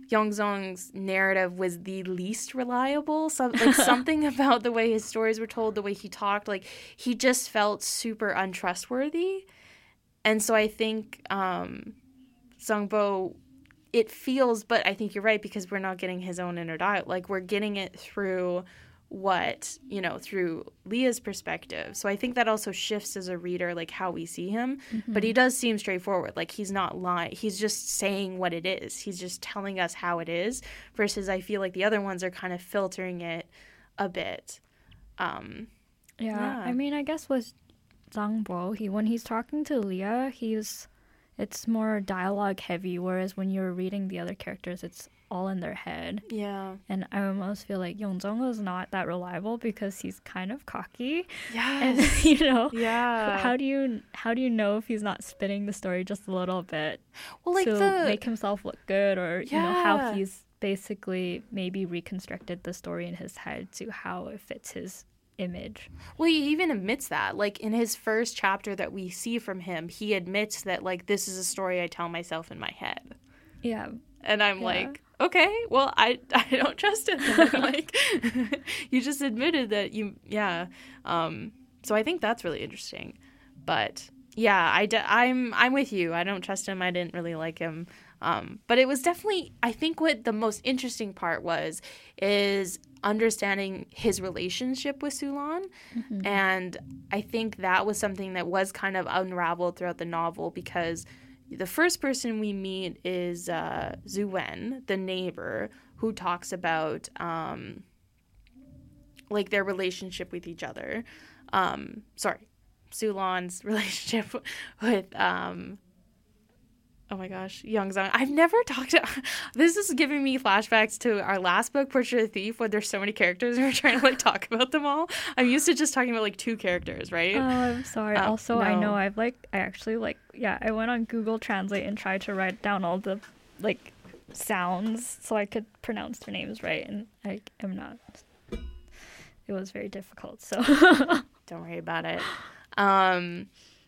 C: Yongzong's narrative was the least reliable. So, like, something about the way his stories were told, the way he talked, like, he just felt super untrustworthy. And so I think um, Zhangbo, it feels, but I think you're right, because we're not getting his own inner dialogue. Like, we're getting it through what, you know, through Leah's perspective. So I think that also shifts as a reader, like, how we see him. Mm-hmm. But he does seem straightforward. Like, he's not lying. He's just saying what it is. He's just telling us how it is, versus I feel like the other ones are kind of filtering it a bit. Um,
D: yeah,
C: yeah.
D: I mean, I guess with Zhang Bo, he when he's talking to Leah, he's it's more dialogue heavy, whereas when you're reading the other characters, it's all in their head.
C: Yeah.
D: And I almost feel like Yongzong is not that reliable because he's kind of cocky.
C: Yes.
D: And, you know,
C: yeah.
D: How do you how do you know if he's not spinning the story just a little bit
C: well, like
D: to
C: the...
D: make himself look good, or
C: yeah.
D: you know how he's basically maybe reconstructed the story in his head to how it fits his image.
C: Well, he even admits that. Like, in his first chapter that we see from him, he admits that, like, this is a story I tell myself in my head.
D: Yeah.
C: And I'm
D: yeah.
C: like, okay, well, I, I don't trust him. Like, you just admitted that you, yeah. Um, so I think that's really interesting. But, yeah, I de- I'm, I'm with you. I don't trust him. I didn't really like him. Um, but it was definitely, I think what the most interesting part was, is understanding his relationship with Sulan. Mm-hmm. And I think that was something that was kind of unraveled throughout the novel, because the first person we meet is uh, Zhu Wen, the neighbor, who talks about um, like their relationship with each other. Um, sorry, Sulan's relationship with um, oh my gosh, Yongzong. I've never talked to... This is giving me flashbacks to our last book, Portrait of the Thief, where there's so many characters and we're trying to, like, talk about them all. I'm used to just talking about, like, two characters, right?
D: Oh, I'm sorry.
C: Um,
D: also,
C: no.
D: I know I've, like... I actually, like... Yeah, I went on Google Translate and tried to write down all the, like, sounds so I could pronounce their names right, and I am not... It was very difficult, so...
C: Don't worry about it. Um...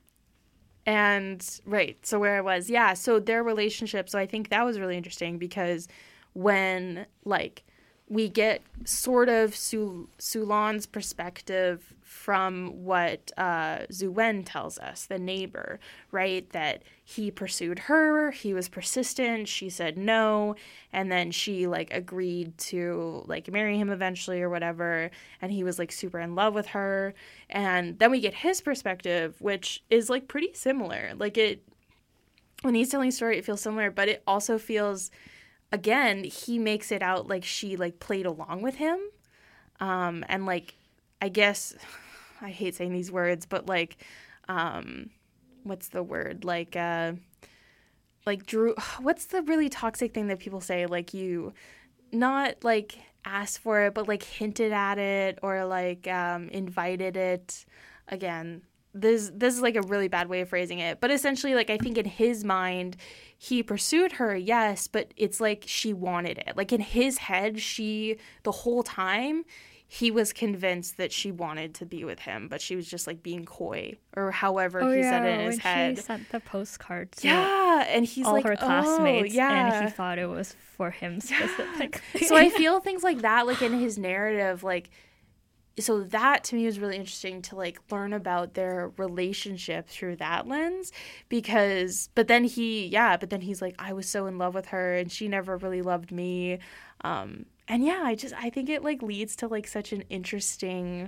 C: And, right, so where I was, yeah, so their relationship, so I think that was really interesting, because when, like, we get sort of Su- Sulan's perspective from what uh, Zhu Wen tells us, the neighbor, right, that he pursued her, he was persistent, she said no, and then she, like, agreed to, like, marry him eventually or whatever, and he was, like, super in love with her, and then we get his perspective, which is, like, pretty similar. Like, it, when he's telling a story, it feels similar, but it also feels... Again, he makes it out like she, like, played along with him. Um, and, like, I guess, I hate saying these words, but, like, um, what's the word? Like, uh, like, drew, what's the really toxic thing that people say? Like, you not, like, asked for it, but, like, hinted at it or, like, um, invited it. Again, this, this is, like, a really bad way of phrasing it. But essentially, like, I think in his mind... He pursued her, yes, but it's like she wanted it. Like, in his head, she, the whole time, he was convinced that she wanted to be with him, but she was just, like, being coy, or however
D: oh,
C: he
D: yeah,
C: said it in his
D: when
C: head.
D: She sent the postcards to
C: yeah, and he's
D: all
C: like,
D: her classmates,
C: oh, yeah.
D: and he thought it was for him specifically.
C: Yeah. So I feel things like that, like, in his narrative, like, so that to me was really interesting to, like, learn about their relationship through that lens, because but then he yeah but then he's like, I was so in love with her and she never really loved me, um and yeah I just I think it, like, leads to, like, such an interesting,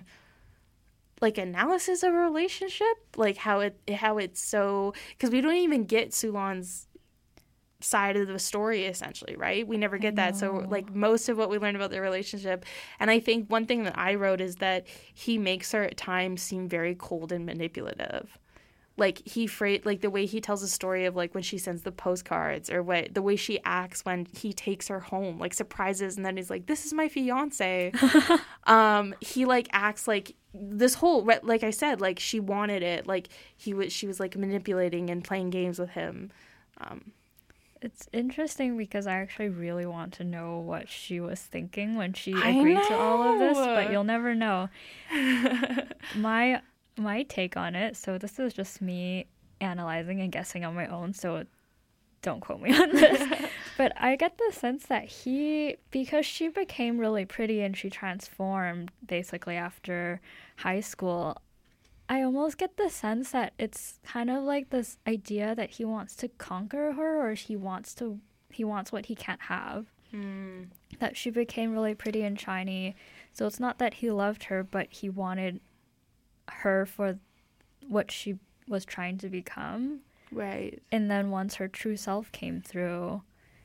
C: like, analysis of a relationship, like how it how it's so, because we don't even get Sulan's side of the story, essentially, right? We never get that. So, like, most of what we learn about their relationship, and I think one thing that I wrote is that he makes her at times seem very cold and manipulative. Like, he fra- like the way he tells a story of, like, when she sends the postcards, or what the way she acts when he takes her home, like, surprises, and then he's like, this is my fiance. um he, like, acts like this whole, like I said, like, she wanted it, like, he was she was, like, manipulating and playing games with him. um
D: It's interesting because I actually really want to know what she was thinking when she
C: I
D: agreed to all of this,
C: know.
D: but you'll never know. my my take on it, so this is just me analyzing and guessing on my own, so don't quote me on this. But I get the sense that he, because she became really pretty and she transformed basically after high school, I almost get the sense that it's kind of like this idea that he wants to conquer her, or he wants to, he wants what he can't have.
C: Mm.
D: That she became really pretty and shiny. So it's not that he loved her, but he wanted her for what she was trying to become.
C: Right.
D: And then once her true self came through,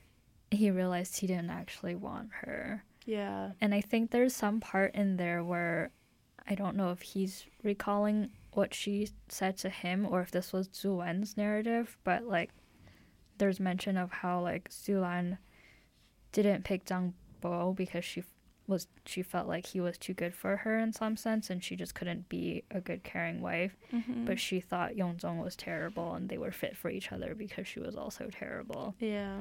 D: he realized he didn't actually want her.
C: Yeah.
D: And I think there's some part in there where I don't know if he's recalling what she said to him or if this was Zhu Wen's narrative, but like there's mention of how like Sulan didn't pick Zhang Bo because she was she felt like he was too good for her in some sense, and she just couldn't be a good caring wife.
C: Mm-hmm.
D: But she thought Yongzhong was terrible and they were fit for each other because she was also terrible.
C: Yeah.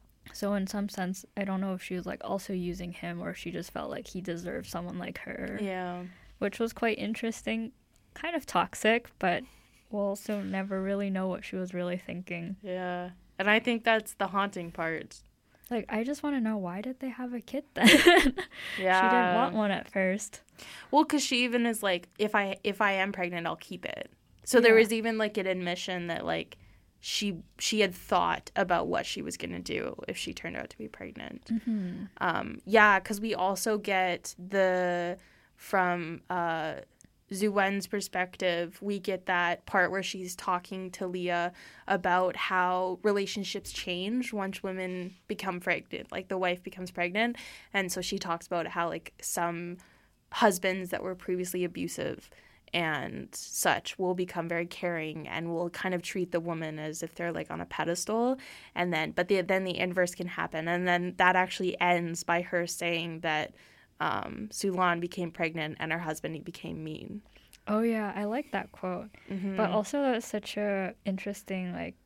D: So in some sense, I don't know if she was like also using him or if she just felt like he deserved someone like her.
C: Yeah.
D: Which was quite interesting, kind of toxic, but we'll also never really know what she was really thinking.
C: Yeah. And I think that's the haunting part.
D: Like, I just want to know, why did they have a kid then?
C: Yeah.
D: She didn't want one at first.
C: Well, because she even is like, if I if I am pregnant, I'll keep it. So there
D: Yeah.
C: was even like an admission that like she she had thought about what she was gonna do if she turned out to be pregnant.
D: Mm-hmm.
C: Um, yeah, because we also get the from uh, Zhu Wen's perspective, we get that part where she's talking to Leah about how relationships change once women become pregnant, like the wife becomes pregnant. And so she talks about how like some husbands that were previously abusive and such will become very caring and will kind of treat the woman as if they're like on a pedestal. And then, but the, then the inverse can happen. And then that actually ends by her saying that um, Sulan became pregnant and her husband, he became mean.
D: Oh, yeah, I like that quote.
C: Mm-hmm.
D: But also that's such a interesting, like,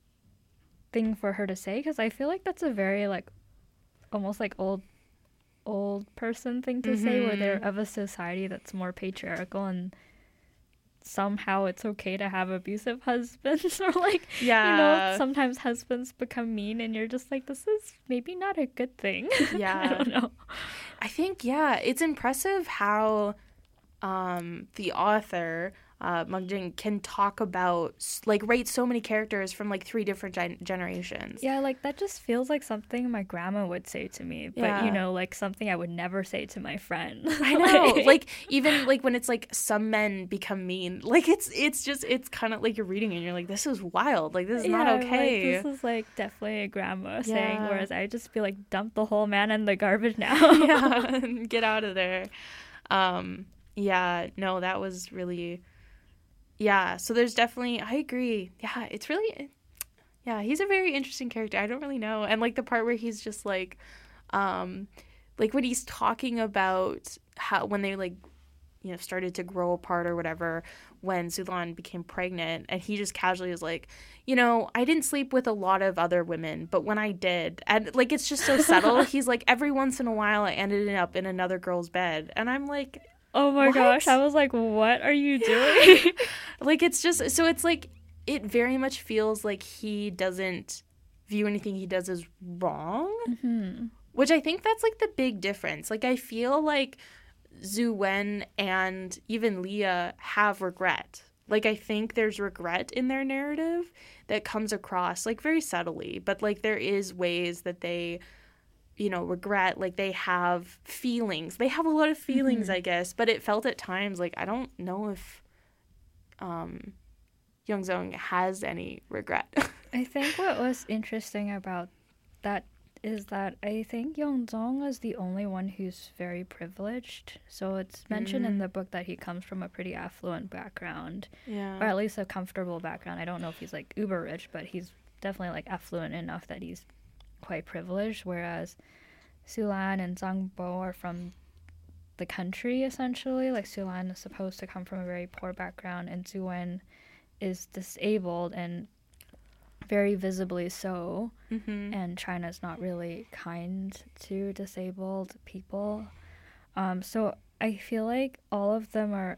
D: thing for her to say, because I feel like that's a very, like, almost like old old person thing to
C: Mm-hmm.
D: say, where they're of a society that's more patriarchal and somehow it's okay to have abusive husbands, or like,
C: Yeah.
D: you know, sometimes husbands become mean and you're just like, this is maybe not a good thing.
C: Yeah.
D: I don't know.
C: I think, yeah, it's impressive how um, the author, uh, Meng Jing, can talk about, like, write so many characters from, like, three different gen- generations.
D: Yeah, like, that just feels like something my grandma would say to me. But,
C: Yeah.
D: you know, like, something I would never say to my friend.
C: I know. like, even, like, when it's, like, some men become mean, like, it's it's just, it's kind of like you're reading and you're like, this is wild. Like, this is not
D: Yeah,
C: okay.
D: Like, this is, like, definitely a grandma saying,
C: Yeah.
D: whereas I just feel like, dump the whole man in the garbage now.
C: Yeah, get out of there. Um, yeah, no, that was really... Yeah, so there's definitely, I agree. Yeah, it's really, yeah, he's a very interesting character. I don't really know. And, like, the part where he's just, like, um, like, when he's talking about how, when they, like, you know, started to grow apart or whatever, when Sulan became pregnant, and he just casually is like, you know, I didn't sleep with a lot of other women, but when I did, and, like, it's just so subtle. He's like, every once in a while I ended up in another girl's bed. And I'm like...
D: Oh my
C: What?
D: gosh, I was like, what are you
C: Yeah.
D: doing?
C: Like, it's just, so it's like, it very much feels like he doesn't view anything he does as wrong,
D: Mm-hmm.
C: which I think that's, like, the big difference. Like, I feel like Zhu Wen and even Leah have regret. Like, I think there's regret in their narrative that comes across, like, very subtly, but, like, there is ways that they... you know, regret, like, they have feelings. They have a lot of feelings,
D: Mm-hmm.
C: I guess, but it felt at times like, I don't know if um, Yongzhong has any regret.
D: I think what was interesting about that is that I think Yongzhong is the only one who's very privileged. So it's mentioned in
C: Mm.
D: the book that he comes from a pretty affluent background,
C: Yeah.
D: or at least a comfortable background. I don't know if he's, like, uber rich, but he's definitely, like, affluent enough that he's quite privileged, whereas Sulan and Zhang Bo are from the country, essentially. Like, Sulan is supposed to come from a very poor background, and Zhu Wen is disabled and very visibly so,
C: Mm-hmm.
D: and China's not really kind to disabled people. Um, so I feel like all of them are,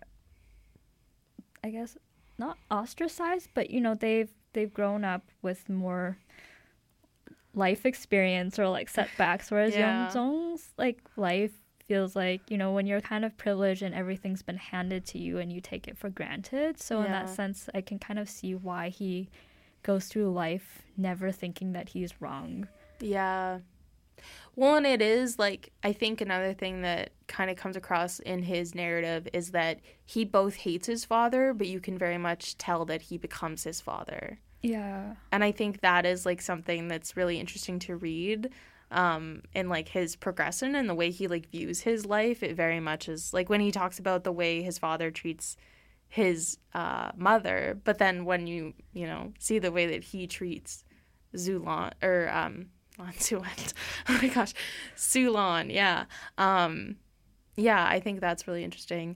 D: I guess, not ostracized, but, you know, they've they've grown up with more life experience or like setbacks, whereas
C: Yeah.
D: Yeongjong's like life feels like, you know, when you're kind of privileged and everything's been handed to you and you take it for granted. So in that
C: Yeah.
D: sense, I can kind of see why he goes through life never thinking that he's wrong.
C: Yeah. Well, and it is like, I think another thing that kind of comes across in his narrative is that he both hates his father, but you can very much tell that he becomes his father.
D: Yeah.
C: And I think that is like something that's really interesting to read, um, in like his progression and the way he like views his life. It very much is like when he talks about the way his father treats his uh, mother, but then when you, you know, see the way that he treats Zulan, or, um, Lan Suwent. Oh my gosh. Sulan, yeah. Um, yeah, I think that's really interesting.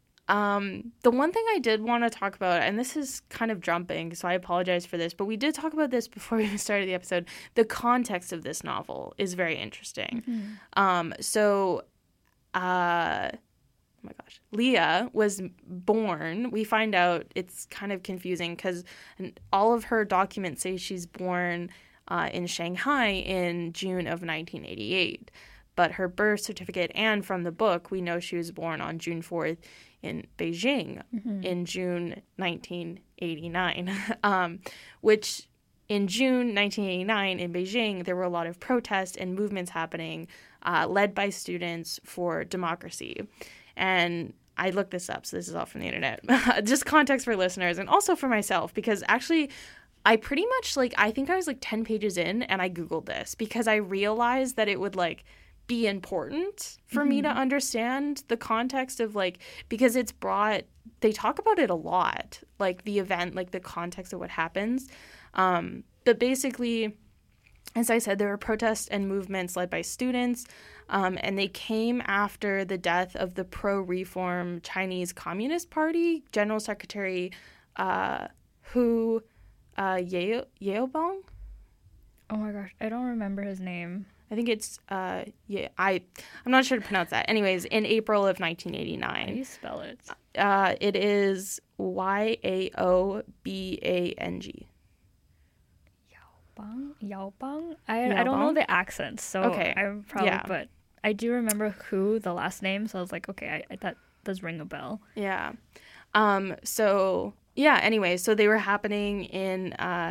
C: Um, the one thing I did want to talk about, and this is kind of jumping, so I apologize for this, but we did talk about this before we started the episode. The context of this novel is very interesting.
D: Mm-hmm.
C: Um, so, uh, oh my gosh, Leah was born. We find out it's kind of confusing because all of her documents say she's born uh, in Shanghai in June of nineteen eighty-eight. But her birth certificate and from the book, we know she was born on June fourth in Beijing
D: Mm-hmm.
C: in June nineteen eighty-nine, um, which in June nineteen eighty-nine in Beijing, there were a lot of protests and movements happening uh, led by students for democracy. And I looked this up, so this is all from the internet. Just context for listeners and also for myself, because actually I pretty much like, I think I was like ten pages in and I Googled this because I realized that it would like be important for
D: Mm-hmm.
C: me to understand the context of like, because it's brought, they talk about it a lot, like the event, like the context of what happens. Um, but basically, as I said, there were protests and movements led by students, um, and they came after the death of the pro-reform Chinese Communist Party General Secretary uh, Hu uh, Yeo Yeobong.
D: Oh my gosh, I don't remember his name.
C: I think it's uh yeah I I'm not sure to pronounce that. Anyways, in April of nineteen
D: How do you
C: eighty-nine,
D: spell it?
C: uh, it is Y A O B A N G.
D: Bang? Yao Bang? I, I don't know
C: Yaobang?
D: the accents, so
C: Okay,
D: I probably,
C: yeah.
D: but I do remember who the last name, so I was like, okay, I, that does ring a bell.
C: Yeah. Um. So yeah. Anyway, so they were happening in uh,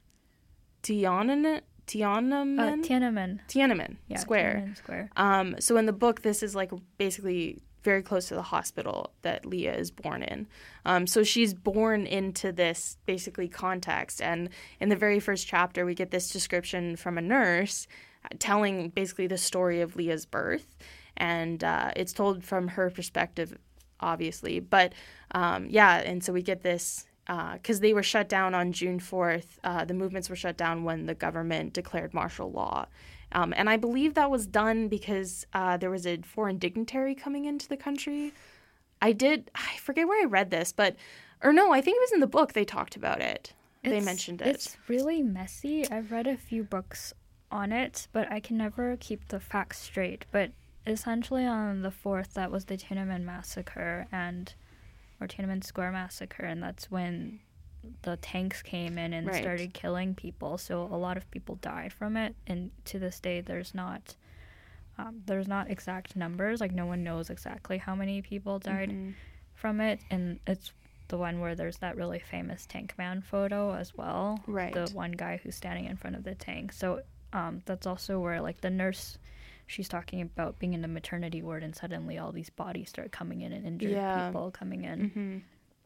C: Tiananmen.
D: Uh,
C: Tiananmen.
D: Tiananmen.
C: Tiananmen
D: Yeah,
C: Square.
D: Tiananmen Square.
C: Um, so in the book, this is like basically very close to the hospital that Leah is born in. Um, so she's born into this basically context. And in the very first chapter, we get this description from a nurse telling basically the story of Leah's birth. And uh, it's told from her perspective, obviously. But um, yeah, and so we get this because uh, they were shut down on June fourth. Uh, the movements were shut down when the government declared martial law. Um, and I believe that was done because uh, there was a foreign dignitary coming into the country. I did, I forget where I read this, but, or no, I think it was in the book they talked about it. They
D: It's-
C: mentioned it.
D: It's really messy. I've read a few books on it, but I can never keep the facts straight. But essentially on the fourth, that was the Tiananmen massacre and or Tiananmen Square massacre, and that's when the tanks came in and
C: Right.
D: started killing people. So a lot of people died from it, and to this day, there's not um, there's not exact numbers. Like no one knows exactly how many people died
C: Mhm.
D: from it, and it's the one where there's that really famous tank man photo as well.
C: Right.
D: The one guy who's standing in front of the tank. So um, that's also where like the nurse, she's talking about being in the maternity ward and suddenly all these bodies start coming in and injured
C: Yeah.
D: people coming in.
C: Mhm.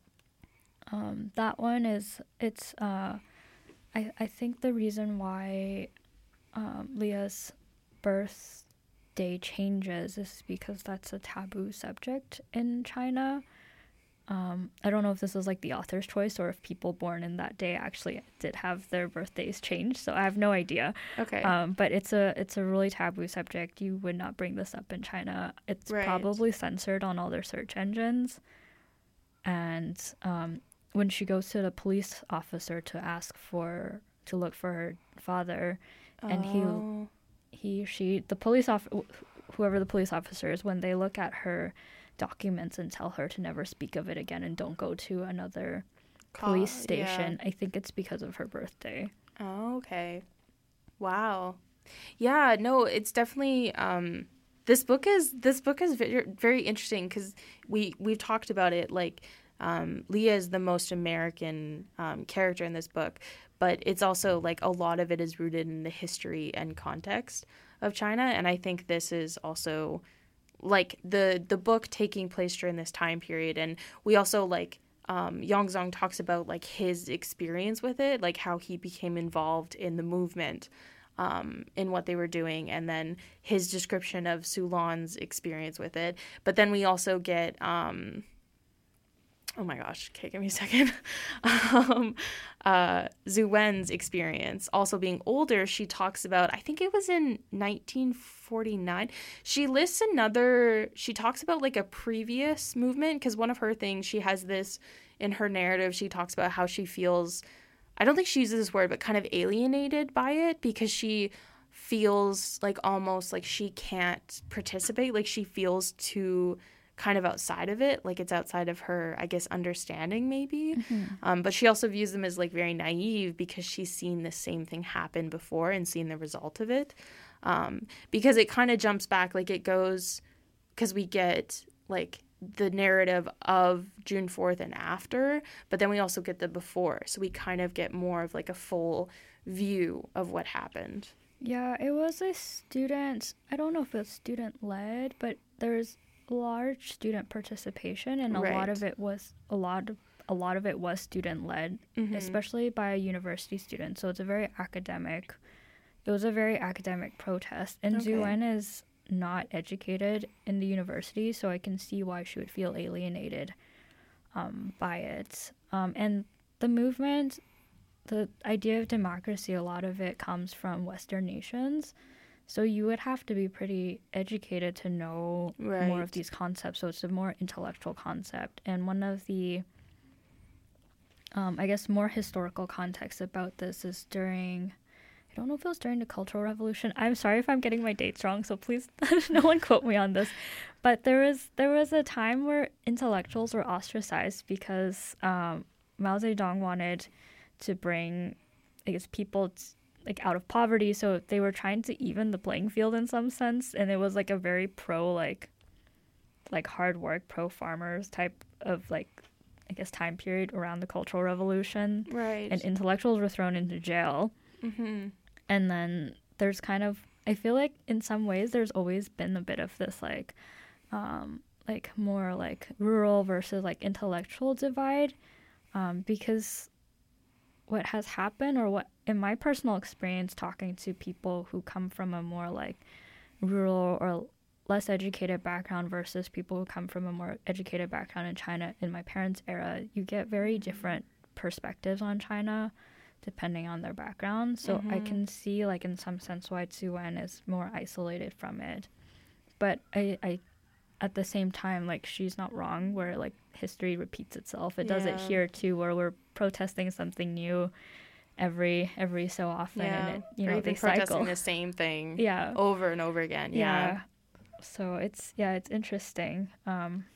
D: Um, that one is it's uh, I I think the reason why um, Leah's birthday changes is because that's a taboo subject in China. Um, I don't know if this is like the author's choice or if people born in that day actually did have their birthdays changed. So I have no idea.
C: Okay.
D: Um, but it's a it's a really taboo subject. You would not bring this up in China. It's
C: Right.
D: probably censored on all their search engines. And um, when she goes to the police officer to ask for to look for her father, and
C: Oh.
D: he he she the police off whoever the police officer is, when they look at her documents and tell her to never speak of it again and don't go to another
C: Ca-
D: police
C: yeah.
D: station, I think it's because of her birthday.
C: Oh, okay. Wow. Yeah, no, it's definitely um this book is this book is very, very interesting because we we've talked about it, like um Leah is the most American um, character in this book, but it's also like a lot of it is rooted in the history and context of China, and I think this is also like the the book taking place during this time period. And we also like um Yongzong talks about like his experience with it, like how he became involved in the movement, um in what they were doing, and then his description of Sulan's experience with it. But then we also get um oh my gosh, okay, give me a second. um, uh, Zhu Wen's experience, also being older, she talks about, I think it was in nineteen forty-nine, she lists another, she talks about like a previous movement, because one of her things, she has this in her narrative, she talks about how she feels, I don't think she uses this word, but kind of alienated by it, because she feels like almost like she can't participate, like she feels too kind of outside of it, like it's outside of her, I guess, understanding maybe. Mm-hmm. Um, but she also views them as like very naive because she's seen the same thing happen before and seen the result of it. Um, because it kind of jumps back, like it goes, because we get like the narrative of June fourth and after, but then we also get the before. So we kind of get more of like a full view of what happened.
D: Yeah, it was a student, I don't know if it's student-led, but there's large student participation, and a
C: right.
D: lot of it was a lot of a lot of it was student led, mm-hmm. especially by university students. So it's a very academic. It was a very academic protest, and okay. Zhu Wen is not educated in the university, so I can see why she would feel alienated um, by it. Um, and the movement, the idea of democracy, a lot of it comes from Western nations. So you would have to be pretty educated to know right. more of these concepts. So it's a more intellectual concept. And one of the, um, I guess, more historical context about this is during, I don't know if it was during the Cultural Revolution. I'm sorry if I'm getting my dates wrong, so please no one quote me on this. But there was there was a time where intellectuals were ostracized because um, Mao Zedong wanted to bring, I guess, people t- like out of poverty, so they were trying to even the playing field in some sense, and it was like a very pro like like hard work, pro farmers type of like I guess time period around the Cultural Revolution,
C: right?
D: And intellectuals were thrown into jail,
C: mm-hmm.
D: and then there's kind of, I feel like in some ways there's always been a bit of this like um like more like rural versus like intellectual divide, um because what has happened, or what in my personal experience talking to people who come from a more like rural or less educated background versus people who come from a more educated background in China in my parents' era, you get very different perspectives on China depending on their background. So mm-hmm. I can see like in some sense why Zhu Wen is more isolated from it. But I, I at the same time, like she's not wrong where like history repeats itself. It yeah. does it here too, where we're protesting something new every every so often,
C: yeah.
D: and it, you
C: or
D: know,
C: even
D: they
C: protesting
D: cycle
C: the same thing
D: yeah
C: over and over again. Yeah.
D: yeah. So it's yeah, it's interesting. Um,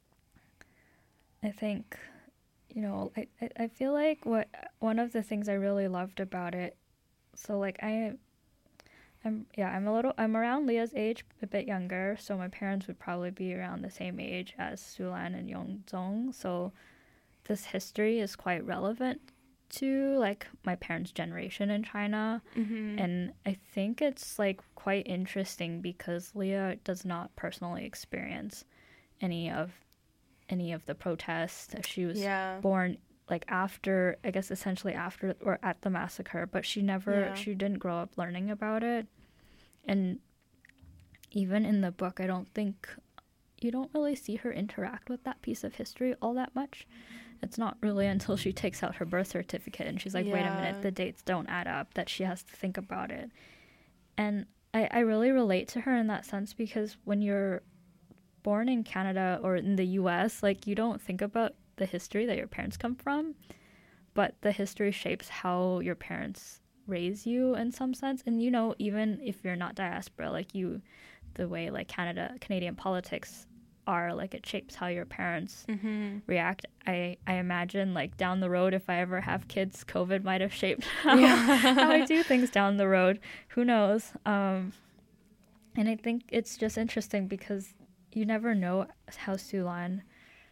D: I think, you know, I, I I feel like what one of the things I really loved about it. So like I. I'm yeah, I'm a little I'm around Leah's age, a bit younger, so my parents would probably be around the same age as Sulan and Yongzong. So this history is quite relevant to like my parents' generation in China.
C: Mm-hmm.
D: And I think it's like quite interesting because Leah does not personally experience any of any of the protests. She was
C: yeah.
D: born like after, I guess essentially after or at the massacre, but she never,
C: yeah.
D: she didn't grow up learning about it. And even in the book, I don't think, you don't really see her interact with that piece of history all that much. It's not really until she takes out her birth certificate and she's like,
C: yeah.
D: wait a minute, the dates don't add up, that she has to think about it. And I, I really relate to her in that sense because when you're born in Canada or in the U S, like you don't think about the history that your parents come from, but the history shapes how your parents raise you in some sense. And you know, even if you're not diaspora, like you, the way like Canada, Canadian politics are. Like, it shapes how your parents
C: Mm-hmm.
D: react. I, I imagine, like, down the road, if I ever have kids, COVID might have shaped how,
C: Yeah.
D: how I do things down the road. Who knows? Um, and I think it's just interesting because you never know how Sulan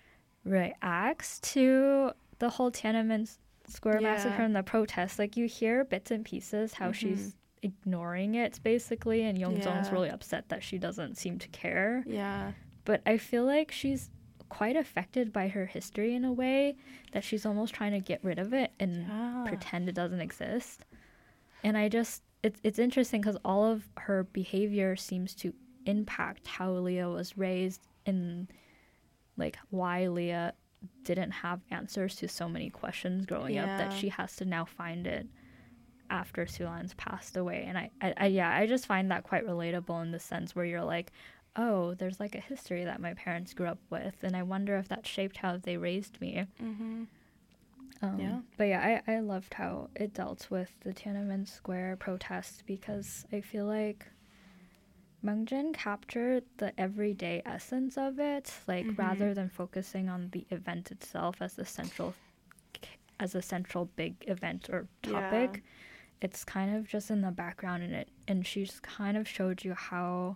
D: reacts to the whole Tiananmen Square
C: Yeah.
D: massacre and the protests. Like, you hear bits and pieces how
C: Mhm.
D: she's ignoring it, basically, and Youngzong's
C: Yeah.
D: really upset that she doesn't seem to care.
C: Yeah.
D: But I feel like she's quite affected by her history in a way that she's almost trying to get rid of it and
C: Ah.
D: pretend it doesn't exist. And I just, it's, it's interesting because all of her behavior seems to impact how Leah was raised and, like, why Leah didn't have answers to so many questions growing up that
C: Yeah.
D: she has to now find it after Sulan's passed away. And I, I, I, yeah, I just find that quite relatable in the sense where you're like, oh, there's like a history that my parents grew up with, and I wonder if that shaped how they raised me.
C: Mm-hmm.
D: Um,
C: Yeah.
D: But yeah, I, I loved how it dealt with the Tiananmen Square protests because I feel like Meng Jin captured the everyday essence of it, like
C: Mhm.
D: rather than focusing on the event itself as a central, as a central big event or topic.
C: Yeah.
D: It's kind of just in the background in it, and she's kind of showed you how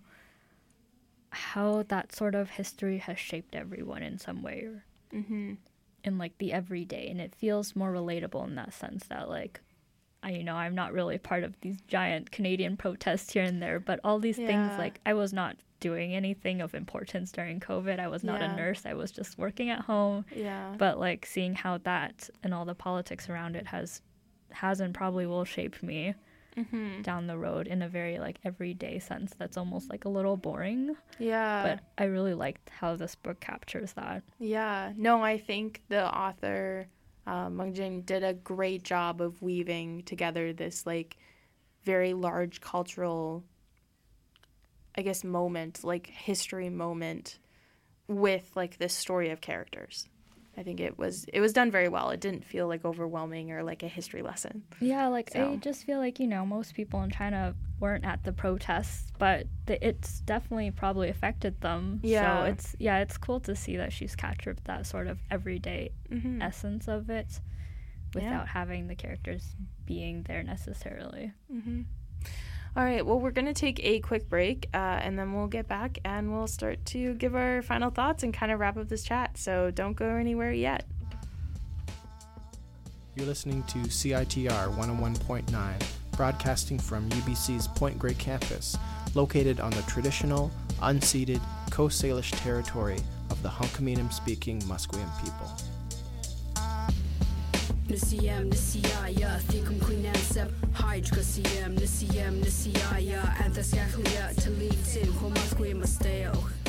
D: how that sort of history has shaped everyone in some way or
C: Mm-hmm.
D: in like the everyday, and it feels more relatable in that sense that like I you know I'm not really part of these giant Canadian protests here and there, but all these
C: Yeah.
D: things, like I was not doing anything of importance during COVID. I was not
C: Yeah.
D: a nurse. I was just working at home.
C: Yeah.
D: But like seeing how that and all the politics around it has has and probably will shape me
C: Mm-hmm.
D: down the road in a very like everyday sense that's almost like a little boring.
C: Yeah.
D: But I really liked how this book captures that.
C: Yeah, no, I think the author, uh, Meng Jin, did a great job of weaving together this, like, very large cultural, I guess, moment, like, history moment with, like, this story of characters. I think it was it was done very well. It didn't feel, like, overwhelming or, like, a history lesson.
D: Yeah, like
C: So-
D: I just feel like, you know, most people in China weren't at the protests, but th- it's definitely probably affected them.
C: Yeah.
D: So it's, yeah, it's cool to see that she's captured that sort of everyday
C: Mm-hmm.
D: essence of it without having the characters being there necessarily.
C: Mm-hmm. All right, well, we're going to take a quick break, uh, and then we'll get back and we'll start to give our final thoughts and kind of wrap up this chat. So don't go anywhere yet.
A: You're listening to C I T R one oh one point nine, broadcasting from U B C's Point Grey campus, located on the traditional, unceded Coast Salish territory of the Hunkaminam-speaking Musqueam people.
B: Nisiyam nisiyaya thikum kuinan sep hydra siyam nisiyam nisiyaya anthasaklia talitin homasque masteo.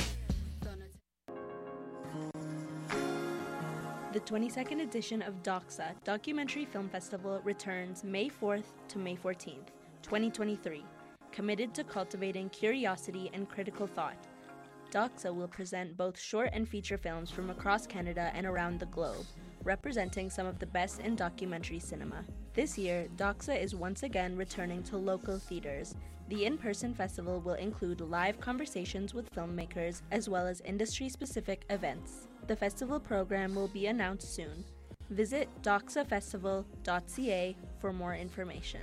G: The twenty-second edition of Doxa Documentary Film Festival returns May fourth to May fourteenth, twenty twenty-three, committed to cultivating curiosity and critical thought. Doxa will present both short and feature films from across Canada and around the globe, representing some of the best in documentary cinema. This year, Doxa is once again returning to local theaters. The in-person festival will include live conversations with filmmakers as well as industry-specific events. The festival program will be announced soon. Visit doxa festival dot c a for more information.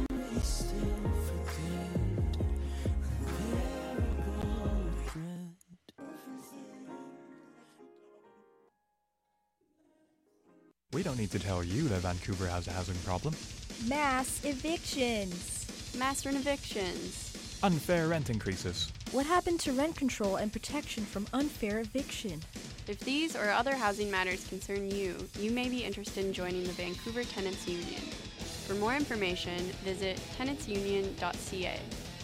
H: We don't need to tell you that Vancouver has a housing problem.
I: Mass evictions.
F: Mass evictions.
H: Unfair rent increases.
I: What happened to rent control and protection from unfair eviction?
F: If these or other housing matters concern you, you may be interested in joining the Vancouver Tenants Union. For more information, visit tenants union dot c a.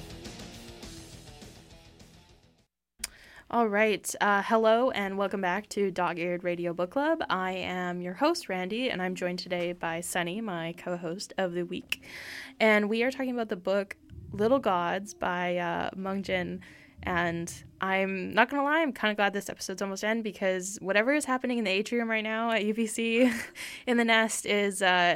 C: All right. Uh, hello and welcome back to Dog-Eared Radio Book Club. I am your host, Randy, and I'm joined today by Sunny, my co-host of the week. And we are talking about the book Little Gods by uh, Meng Jin. And I'm not going to lie, I'm kind of glad this episode's almost end because whatever is happening in the atrium right now at U B C in the Nest is uh,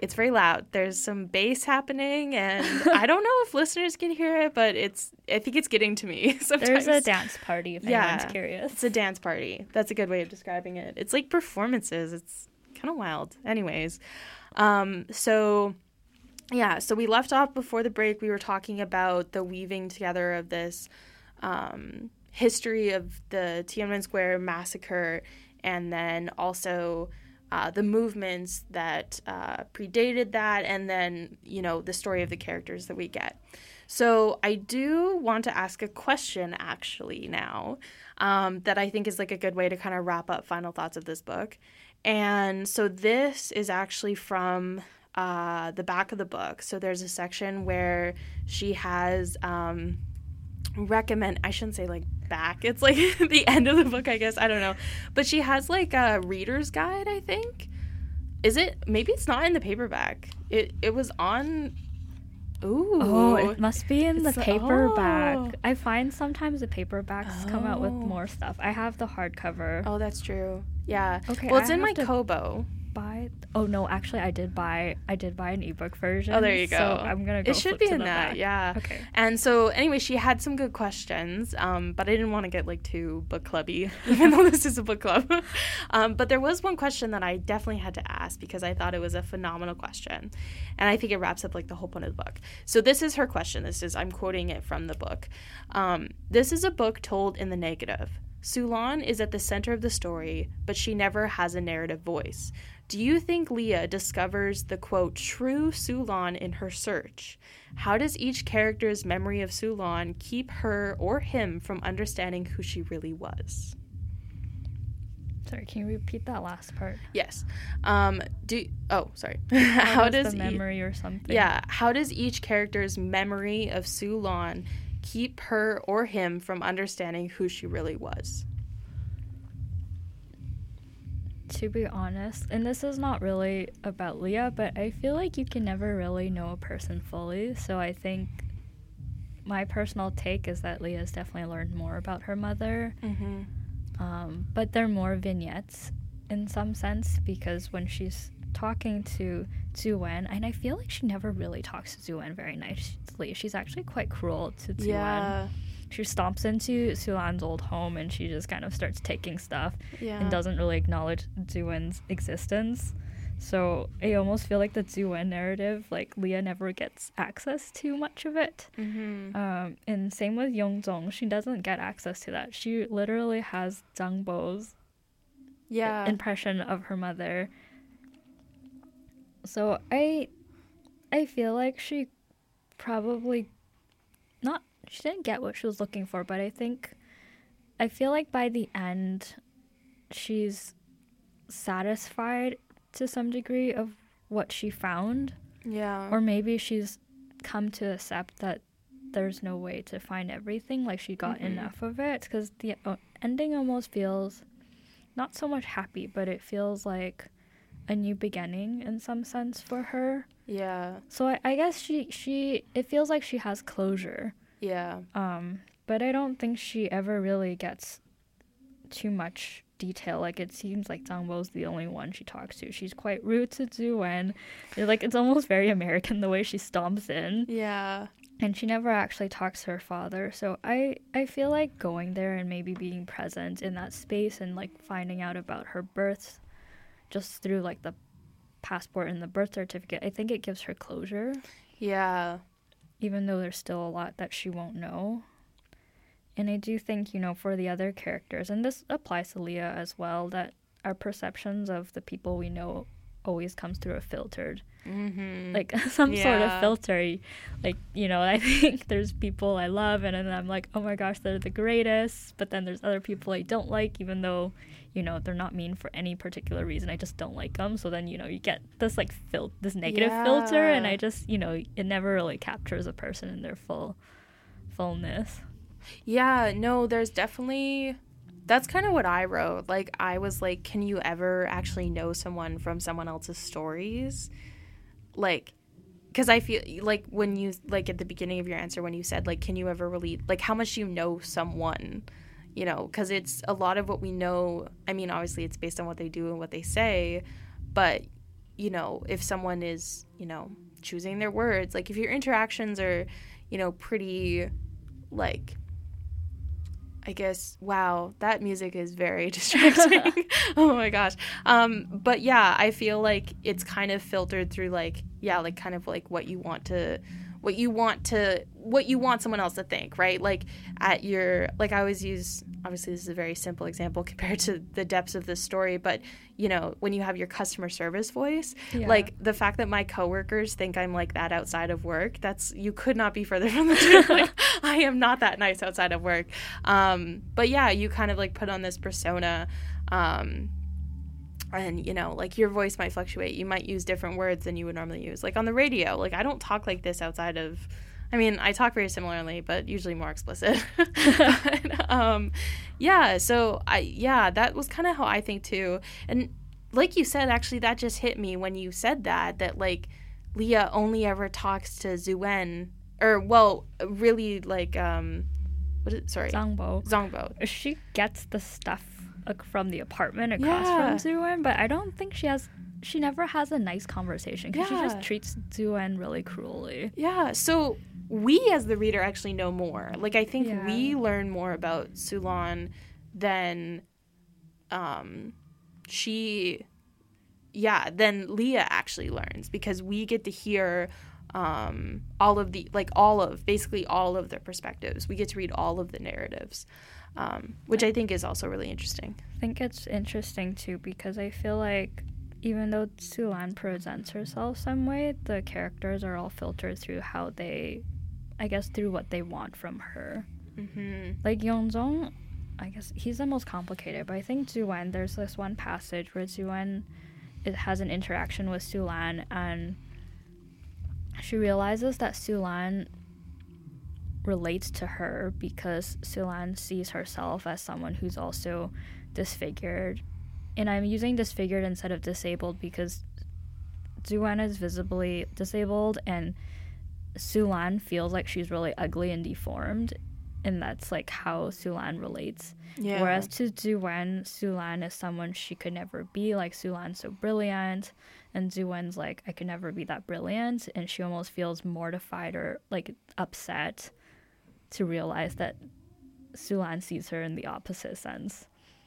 C: it's very loud. There's some bass happening, and I don't know if listeners can hear it, but it's I think it's getting to me sometimes.
D: There's a dance party if
C: yeah,
D: anyone's curious.
C: It's a dance party. That's a good way of describing it. It's like performances. It's kind of wild. Anyways, um, so yeah, so we left off before the break. We were talking about the weaving together of this um, history of the Tiananmen Square massacre, and then also Uh, the movements that uh, predated that, and then, you know, the story of the characters that we get. So I do want to ask a question, actually, now, um, that I think is, like, a good way to kind of wrap up final thoughts of this book. And so this is actually from uh, the back of the book. So there's a section where she has... Um, recommend I shouldn't say like back it's like the end of the book, I guess, I don't know, but she has like a reader's guide, I think. Is it? Maybe it's not in the paperback. It it was on. Ooh.
D: Oh, it must be in
C: it's
D: the paperback.
C: Oh.
D: I find sometimes the paperbacks
C: oh.
D: come out with more stuff. I have the hardcover.
C: Oh, that's true. Yeah.
D: Okay.
C: Well, it's
D: I
C: in my
D: to
C: Kobo.
D: Buy. Oh no, actually, I did buy. I did buy an ebook version.
C: Oh, there you go.
D: So I'm gonna go.
C: It should
D: flip
C: be
D: to
C: in
D: the
C: that.
D: back.
C: Yeah.
D: Okay.
C: And so anyway, she had some good questions, um, but I didn't want to get like too book clubby, even though this is a book club. um, but there was one question that I definitely had to ask because I thought it was a phenomenal question, and I think it wraps up like the whole point of the book. So this is her question. This is I'm quoting it from the book. Um, this is a book told in the negative. Sulan is at the center of the story, but she never has a narrative voice. Do you think Leah discovers the, quote, true Sulan in her search? How does each character's memory of Sulan keep her or him from understanding who she really was?
D: Sorry, can you repeat that last part?
C: Yes. Um, do oh, sorry.
D: How,
C: how
D: does
C: does
D: the memory
C: e-
D: or something?
C: Yeah. How does each character's memory of Sulan keep her or him from understanding who she really was?
D: To be honest, and this is not really about Leah, but I feel like you can never really know a person fully. So I think my personal take is that Leah's definitely learned more about her mother.
C: Mm-hmm.
D: Um, but they're more vignettes in some sense, because when she's talking to Zhuwen, and I feel like she never really talks to Zhuwen very nicely. She's actually quite cruel to Zhuwen.
C: Yeah.
D: She stomps into Sulan's old home and she just kind of starts taking stuff
C: Yeah.
D: and doesn't really acknowledge Zhuwen's existence. So I almost feel like the Zhuwen narrative, like Leah never gets access to much of it.
C: Mm-hmm.
D: Um, and same with Yongzhong, she doesn't get access to that. She literally has Zhang Bo's
C: Yeah.
D: impression of her mother. So I, I feel like she probably not. She didn't get what she was looking for, but I think, I feel like by the end, she's satisfied to some degree of what she found.
C: Yeah.
D: Or maybe she's come to accept that there's no way to find everything, like she got
C: mm-hmm.
D: enough of it. Because the uh, ending almost feels not so much happy, but it feels like a new beginning in some sense for her.
C: Yeah.
D: So I, I guess she, she, it feels like she has closure.
C: Yeah.
D: Um, but I don't think she ever really gets too much detail. Like, it seems like Zhang Bo's the only one she talks to. She's quite rude to Zhuwen. Like, it's almost very American the way she stomps in.
C: Yeah.
D: And she never actually talks to her father. So I, I feel like going there and maybe being present in that space and, like, finding out about her birth just through, like, the passport and the birth certificate, I think it gives her closure.
C: Yeah.
D: Even though there's still a lot that she won't know. And I do think, you know, for the other characters, and this applies to Leah as well, that our perceptions of the people we know always comes through a filtered,
C: mm-hmm.
D: like some
C: yeah.
D: sort of filter. Like, you know, I think there's people I love and then I'm like, oh my gosh, they're the greatest. But then there's other people I don't like, even though, you know, they're not mean for any particular reason. I just don't like them. So then, you know, you get this like fil- this negative
C: yeah.
D: filter, and I just, you know, it never really captures a person in their full fullness.
C: Yeah, no, there's definitely, that's kind of what I wrote. Like, I was like, can you ever actually know someone from someone else's stories? Like, because I feel like when you, like at the beginning of your answer, when you said, like, can you ever really, like, how much do you know someone? You know, because it's a lot of what we know. I mean, obviously it's based on what they do and what they say, but you know, if someone is, you know, choosing their words, like if your interactions are, you know, pretty, like, I guess, wow, that music is very distracting. Oh my gosh. Um, but yeah, I feel like it's kind of filtered through like, yeah, like kind of like what you want to, what you want to, what you want someone else to think, right? Like at your, like I always use, obviously this is a very simple example compared to the depths of this story, but you know, when you have your customer service voice, yeah. like the fact that my coworkers think I'm like that outside of work, that's, you could not be further from the truth. Like I am not that nice outside of work. Um, but yeah, you kind of like put on this persona, um, and, you know, like your voice might fluctuate. You might use different words than you would normally use. Like on the radio, like I don't talk like this outside of, I mean, I talk very similarly, but usually more explicit. but, um, yeah, so I, yeah, that was kind of how I think too. And like you said, actually, that just hit me when you said that, that like Leah only ever talks to Zuen, or well, really like, um, what is it? Sorry.
D: Zangbo.
C: Zangbo.
D: She gets the stuff from the apartment across yeah. from Zuen, but I don't think she has, she never has a nice conversation because yeah. she just treats Zuen really cruelly.
C: Yeah, so we as the reader actually know more. Like, I think yeah. we learn more about Sulan than um, she, yeah, than Leah actually learns, because we get to hear um, all of the, like all of, basically all of their perspectives. We get to read all of the narratives. Um, which I think is also really interesting.
D: I think it's interesting, too, because I feel like even though Sulan presents herself some way, the characters are all filtered through how they, I guess, through what they want from her.
C: Mm-hmm.
D: Like, Yeonjong, I guess, he's the most complicated, but I think Zuen, there's this one passage where Zuen it has an interaction with Sulan, and she realizes that Sulan relates to her because Sulan sees herself as someone who's also disfigured. And I'm using disfigured instead of disabled because Zuen is visibly disabled and Sulan feels like she's really ugly and deformed, and that's like how Sulan relates.
C: Yeah.
D: Whereas to Zuen, Sulan is someone she could never be. Like, Sulan's so brilliant, and Zuen's like, I could never be that brilliant, and she almost feels mortified or like upset to realize that Sulan sees her in the opposite sense.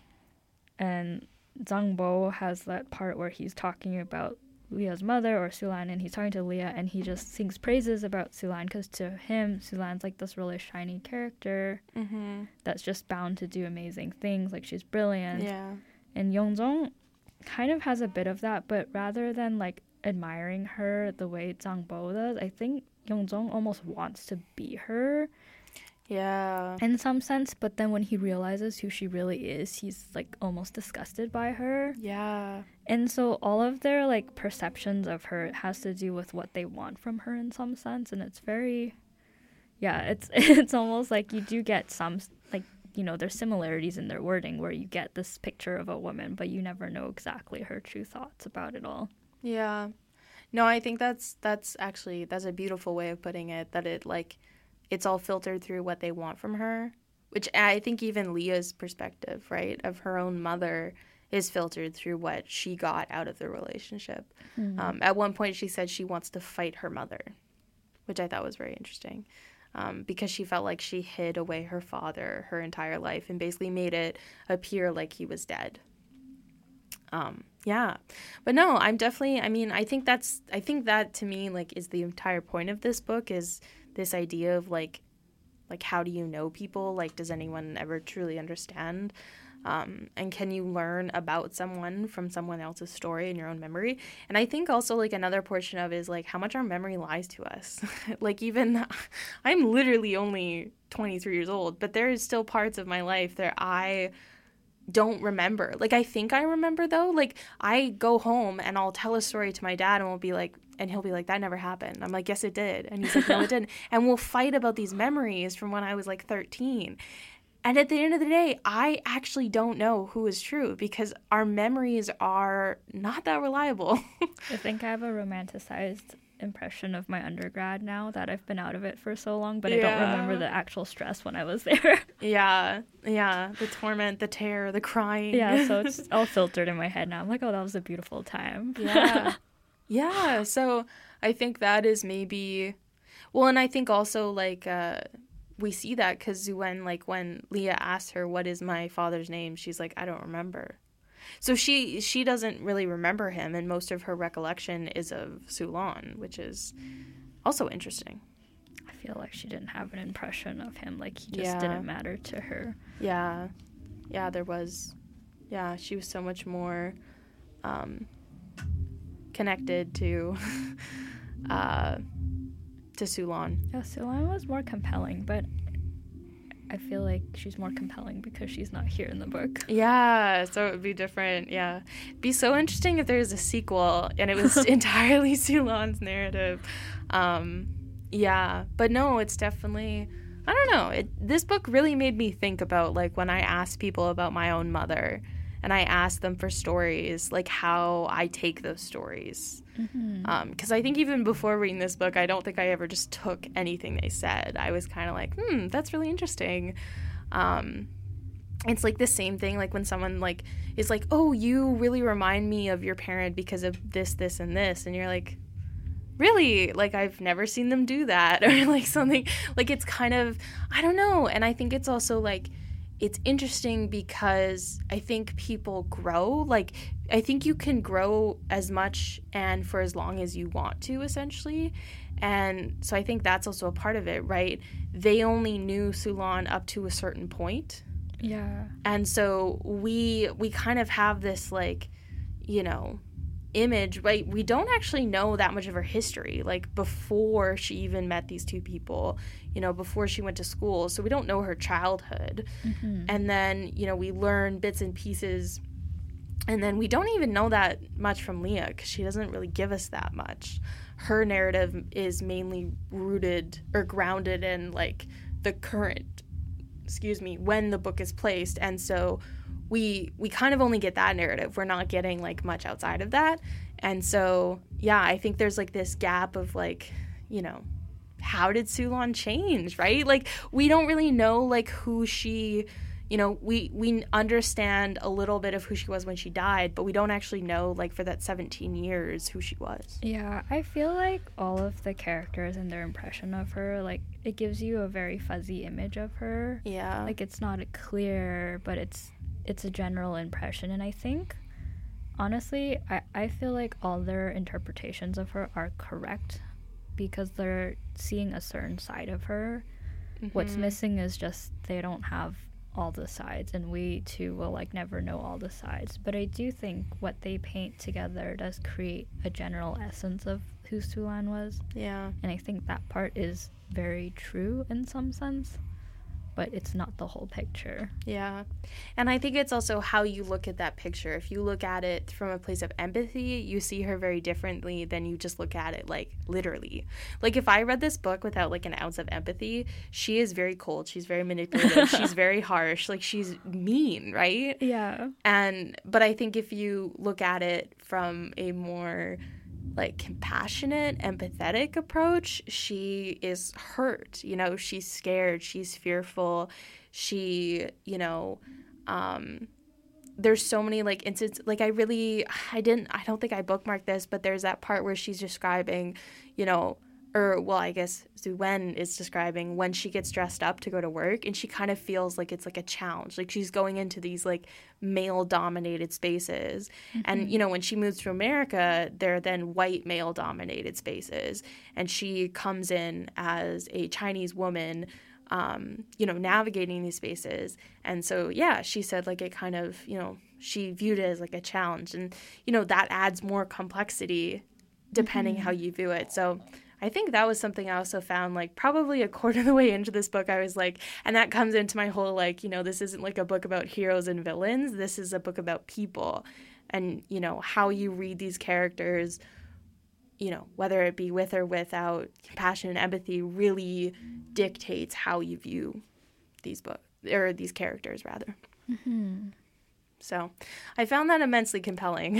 D: And Zangbo has that part where he's talking about Leah's mother or Sulan, and he's talking to Leah, and he just sings praises about Sulan because to him, Sulan's like this really shiny character
C: mm-hmm.
D: that's just bound to do amazing things, like she's brilliant.
C: Yeah.
D: And Yeonjong kind of has a bit of that, but rather than like admiring her the way Zangbo does, I think Yeonjong almost wants to be her.
C: Yeah.
D: In some sense, but then when he realizes who she really is, he's like almost disgusted by her.
C: Yeah.
D: And so all of their like perceptions of her has to do with what they want from her in some sense, and it's very yeah, it's it's almost like you do get some like, you know, there's similarities in their wording where you get this picture of a woman, but you never know exactly her true thoughts about it all.
C: Yeah. No, I think that's that's actually that's a beautiful way of putting it, that it like it's all filtered through what they want from her, which I think even Leah's perspective, right, of her own mother is filtered through what she got out of the relationship. Mm-hmm. Um, at one point, she said she wants to fight her mother, which I thought was very interesting, um, because she felt like she hid away her father her entire life and basically made it appear like he was dead. Um, yeah, but no, I'm definitely, I mean, I think that's, I think that to me, like, is the entire point of this book, is this idea of like, like, how do you know people? Like, does anyone ever truly understand? Um, and can you learn about someone from someone else's story in your own memory? And I think also, like, another portion of it is, like, how much our memory lies to us. Like, even, I'm literally only twenty-three years old, but there is still parts of my life that I don't remember. Like, I think I remember, though. Like, I go home and I'll tell a story to my dad and we'll be like, and he'll be like, that never happened. I'm like, yes, it did. And he's like, no, it didn't. And we'll fight about these memories from when I was like thirteen. And at the end of the day, I actually don't know who is true because our memories are not that reliable.
D: I think I have a romanticized impression of my undergrad now that I've been out of it for so long, but yeah. I don't remember the actual stress when I was there.
C: Yeah, yeah, the torment, the terror, the crying.
D: Yeah, so it's all filtered in my head now. I'm like, oh, that was a beautiful time.
C: Yeah, Yeah, so I think that is maybe, well, and I think also, like, uh, we see that because when, like, when Leah asks her, what is my father's name? She's like, I don't remember. So she she doesn't really remember him, and most of her recollection is of Sulan, which is also interesting.
D: I feel like she didn't have an impression of him. Like, he just
C: Yeah.
D: didn't matter to her.
C: Yeah. Yeah, there was, yeah, she was so much more um, connected to, uh, to Sulan.
D: Yeah, Sulan was more compelling, but I feel like she's more compelling because she's not here in the book.
C: Yeah, so it would be different. Yeah. It'd be so interesting if there was a sequel and it was entirely Sulan's narrative. Um, yeah, but no, it's definitely, I don't know. It, this book really made me think about, like, when I ask people about my own mother and I ask them for stories, like, how I take those stories.
D: Mm-hmm.
C: Um, 'cause I think even before reading this book, I don't think I ever just took anything they said. I was kind of like, hmm, that's really interesting. Um, it's like the same thing, like when someone, like, is like, oh, you really remind me of your parent because of this, this, and this. And you're like, really? Like, I've never seen them do that. Or, like, something. Like, it's kind of, I don't know. And I think it's also, like, it's interesting because I think people grow. Like, I think you can grow as much and for as long as you want to, essentially. And so I think that's also a part of it, right? They only knew Sulan up to a certain point.
D: Yeah.
C: And so we we kind of have this, like, you know, image, right? We don't actually know that much of her history, like, before she even met these two people, you know, before she went to school. So we don't know her childhood.
D: Mm-hmm.
C: And then, you know, we learn bits and pieces. And then we don't even know that much from Leah because she doesn't really give us that much. Her narrative is mainly rooted or grounded in, like, the current, excuse me, when the book is placed. And so we we kind of only get that narrative. We're not getting, like, much outside of that. And so, yeah, I think there's, like, this gap of, like, you know, how did Sulan change, right? Like, we don't really know, like, who she, you know, we, we understand a little bit of who she was when she died, but we don't actually know, like, for that seventeen years who she was.
D: Yeah, I feel like all of the characters and their impression of her, like, it gives you a very fuzzy image of her.
C: Yeah.
D: Like, it's not clear, but it's it's a general impression. And I think, honestly, I, I feel like all their interpretations of her are correct because they're seeing a certain side of her.
C: Mm-hmm.
D: What's missing is just they don't have all the sides, and we too will, like, never know all the sides. But I do think what they paint together does create a general essence of who Sulan was.
C: Yeah.
D: And I think that part is very true in some sense, but it's not the whole picture.
C: Yeah. And I think it's also how you look at that picture. If you look at it from a place of empathy, you see her very differently than you just look at it, like, literally. Like, if I read this book without, like, an ounce of empathy, she is very cold. She's very manipulative. She's very harsh. Like, she's mean, right?
D: Yeah.
C: And, but I think if you look at it from a more, like, compassionate, empathetic approach, she is hurt. You know, she's scared, she's fearful, she, you know, um, there's so many, like, instances, like, I really, I didn't, I don't think I bookmarked this, but there's that part where she's describing, you know, or, well, I guess Zuen is describing when she gets dressed up to go to work, and she kind of feels like it's, like, a challenge. Like, she's going into these, like, male-dominated spaces. Mm-hmm. And, you know, when she moves to America, they're then white male-dominated spaces. And she comes in as a Chinese woman, um, you know, navigating these spaces. And so, yeah, she said, like, it kind of, you know, she viewed it as, like, a challenge. And, you know, that adds more complexity depending mm-hmm. how you view it. So I think that was something I also found, like, probably a quarter of the way into this book, I was like, and that comes into my whole, like, you know, this isn't, like, a book about heroes and villains. This is a book about people and, you know, how you read these characters, you know, whether it be with or without compassion and empathy, really dictates how you view these books, or these characters, rather.
D: Mm-hmm.
C: So I found that immensely compelling.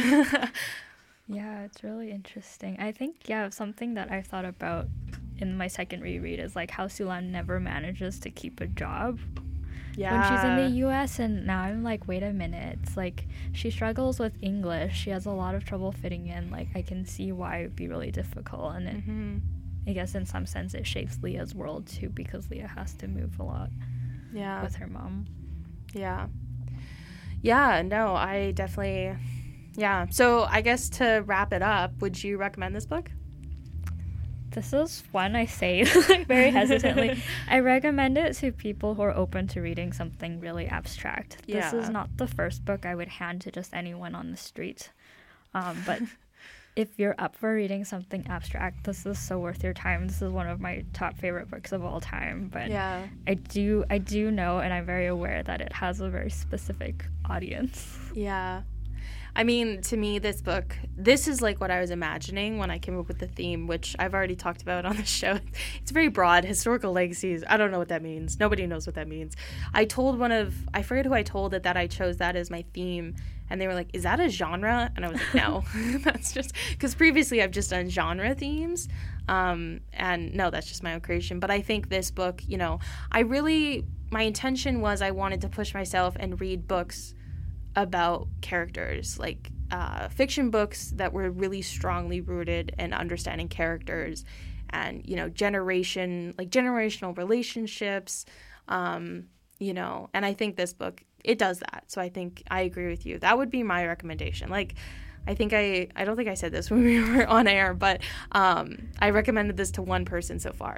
D: Yeah, it's really interesting. I think, yeah, something that I've thought about in my second reread is, like, how Sulan never manages to keep a job.
C: Yeah.
D: when she's in the U S, and now I'm like, wait a minute. It's like she struggles with English. She has a lot of trouble fitting in. Like, I can see why it would be really difficult. And it,
C: Mm-hmm.
D: I guess in some sense it shapes Leah's world too, because Leah has to move a lot
C: Yeah.
D: with her mom.
C: Yeah. Yeah, no, I definitely, yeah. So I guess to wrap it up, would you recommend this book?
D: This is one I say like very hesitantly. I recommend it to people who are open to reading something really abstract. This
C: Yeah.
D: is not the first book I would hand to just anyone on the street. Um, but if you're up for reading something abstract, this is so worth your time. This is one of my top favorite books of all time. But
C: Yeah.
D: I do I do know, and I'm very aware that it has a very specific audience.
C: Yeah. I mean, to me, this book, this is like what I was imagining when I came up with the theme, which I've already talked about on the show. It's very broad. Historical legacies. I don't know what that means. Nobody knows what that means. I told one of, I forget who I told it that I chose that as my theme. And they were like, is that a genre? And I was like, no. That's just, because previously I've just done genre themes. Um, and no, that's just my own creation. But I think this book, you know, I really, my intention was I wanted to push myself and read books about characters, like uh, fiction books that were really strongly rooted in understanding characters and, you know, generation, like generational relationships, um, you know, and I think this book, it does that. So I think I agree with you. That would be my recommendation. Like, I think I, I don't think I said this when we were on air, but um, I recommended this to one person so far.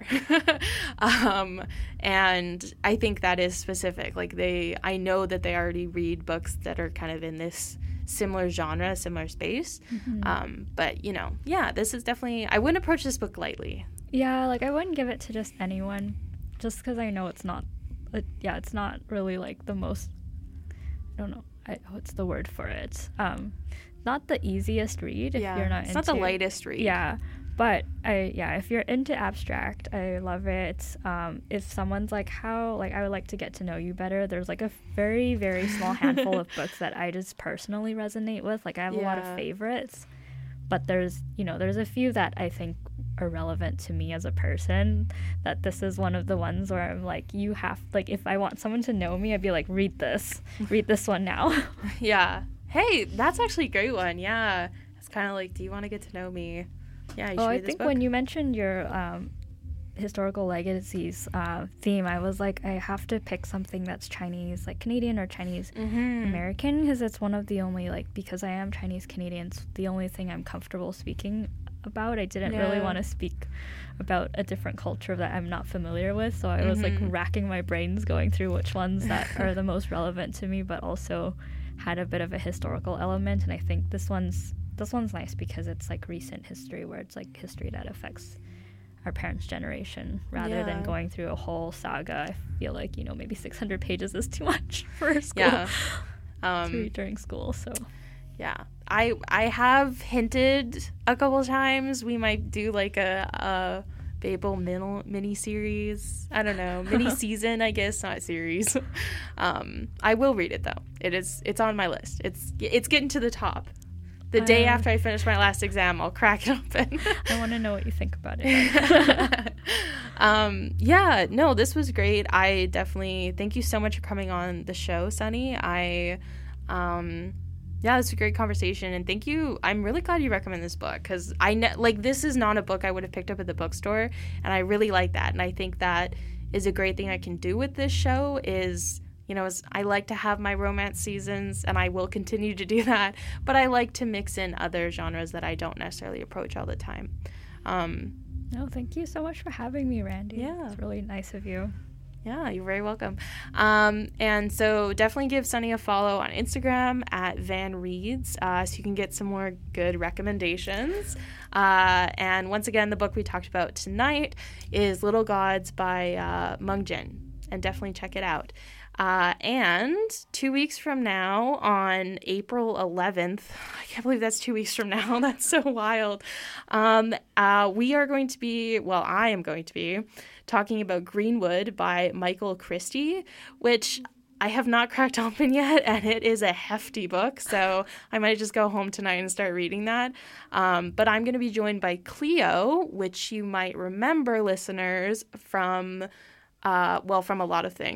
C: um, and I think that is specific. Like they, I know that they already read books that are kind of in this similar genre, similar space.
D: Mm-hmm.
C: Um, but, you know, yeah, this is definitely, I wouldn't approach this book lightly.
D: Yeah, like I wouldn't give it to just anyone, just because I know it's not, it, yeah, it's not really like the most, I don't know, I, what's the word for it? Um, not the easiest read if
C: Yeah,
D: you're not
C: it's
D: into,
C: not the lightest read.
D: Yeah, but I yeah, if you're into abstract, I love it. Um, if someone's like, how, like I would like to get to know you better, there's like a very very small handful of books that I just personally resonate with. Like I have a lot of
C: Yeah.
D: favorites, but there's you know there's a few that I think are relevant to me as a person. That this is one of the ones where I'm like, you have, like if I want someone to know me, I'd be like, read this, read this one now.
C: Yeah. Hey, that's actually a great one. Yeah. It's kind of like, do you want to get to know me? Yeah, you
D: Oh,
C: should
D: I
C: read this
D: think
C: book.
D: when you mentioned your um, historical legacies uh, theme, I was like, I have to pick something that's Chinese, like Canadian or Chinese
C: Mm-hmm.
D: American, because it's one of the only, like, because I am Chinese Canadian, it's the only thing I'm comfortable speaking about. I didn't really
C: Yeah.
D: want to speak about a different culture that I'm not familiar with, so I was like
C: Mhm.
D: racking my brains going through which ones that are the most relevant to me, but also had a bit of a historical element. And I think this one's this one's nice because it's like recent history, where it's like history that affects our parents' generation rather
C: Yeah.
D: than going through a whole saga. I feel like, you know, maybe six hundred pages is too much for school
C: Yeah.
D: to
C: Um,
D: read during school. So
C: yeah. I I have hinted a couple times we might do like a, a Babel mini, mini series. I don't know. Mini season, I guess, not series. um, I will read it though. It is it's on my list. It's it's getting to the top. The day
D: Uh,
C: after I finish my last exam, I'll crack it open.
D: I want to know what you think about it.
C: um, yeah, no, this was great. I definitely thank you so much for coming on the show, Sunny. I, um, yeah, this was a great conversation, and thank you. I'm really glad you recommend this book because I ne- like this is not a book I would have picked up at the bookstore, and I really like that. And I think that is a great thing I can do with this show. Is you know, is I like to have my romance seasons, and I will continue to do that. But I like to mix in other genres that I don't necessarily approach all the time. Um,
D: No, thank you so much for having me, Randy.
C: Yeah.
D: It's really nice of you.
C: Yeah, you're very welcome. Um, and so definitely give Sunny a follow on Instagram at Van Reads uh, so you can get some more good recommendations. Uh, and once again, the book we talked about tonight is Little Gods by uh, Mung Jin. And definitely check it out. Uh, and two weeks from now, on April eleventh, I can't believe that's two weeks from now. That's so wild. Um, uh, we are going to be, well, I am going to be talking about Greenwood by Michael Christie, which I have not cracked open yet, and it is a hefty book, so I might just go home tonight and start reading that. Um, but I'm going to be joined by Cleo, which you might remember, listeners, from, uh, well, from a lot of things.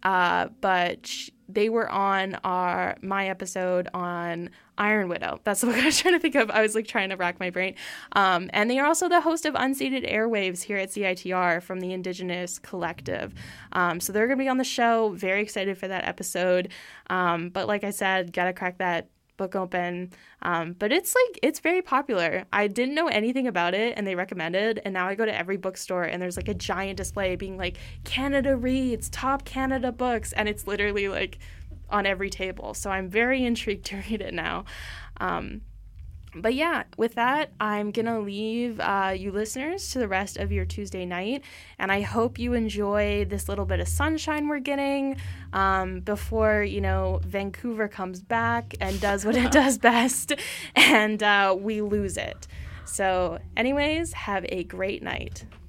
C: uh, but sh- they were on our my episode on Iron Widow. That's what I was trying to think of. I was like trying to rack my brain. Um, and they are also the host of Unceded Airwaves here at C I T R from the Indigenous Collective. Um, so they're going to be on the show. Very excited for that episode. Um, but like I said, got to crack that book open. Um, but it's like, it's very popular. I didn't know anything about it and they recommended, and now I go to every bookstore and there's like a giant display being like, Canada Reads, top Canada books. And it's literally like on every table. So I'm very intrigued to read it now. Um, But yeah, with that, I'm going to leave uh, you listeners to the rest of your Tuesday night. And I hope you enjoy this little bit of sunshine we're getting um, before, you know, Vancouver comes back and does what it does best and uh, we lose it. So anyways, have a great night.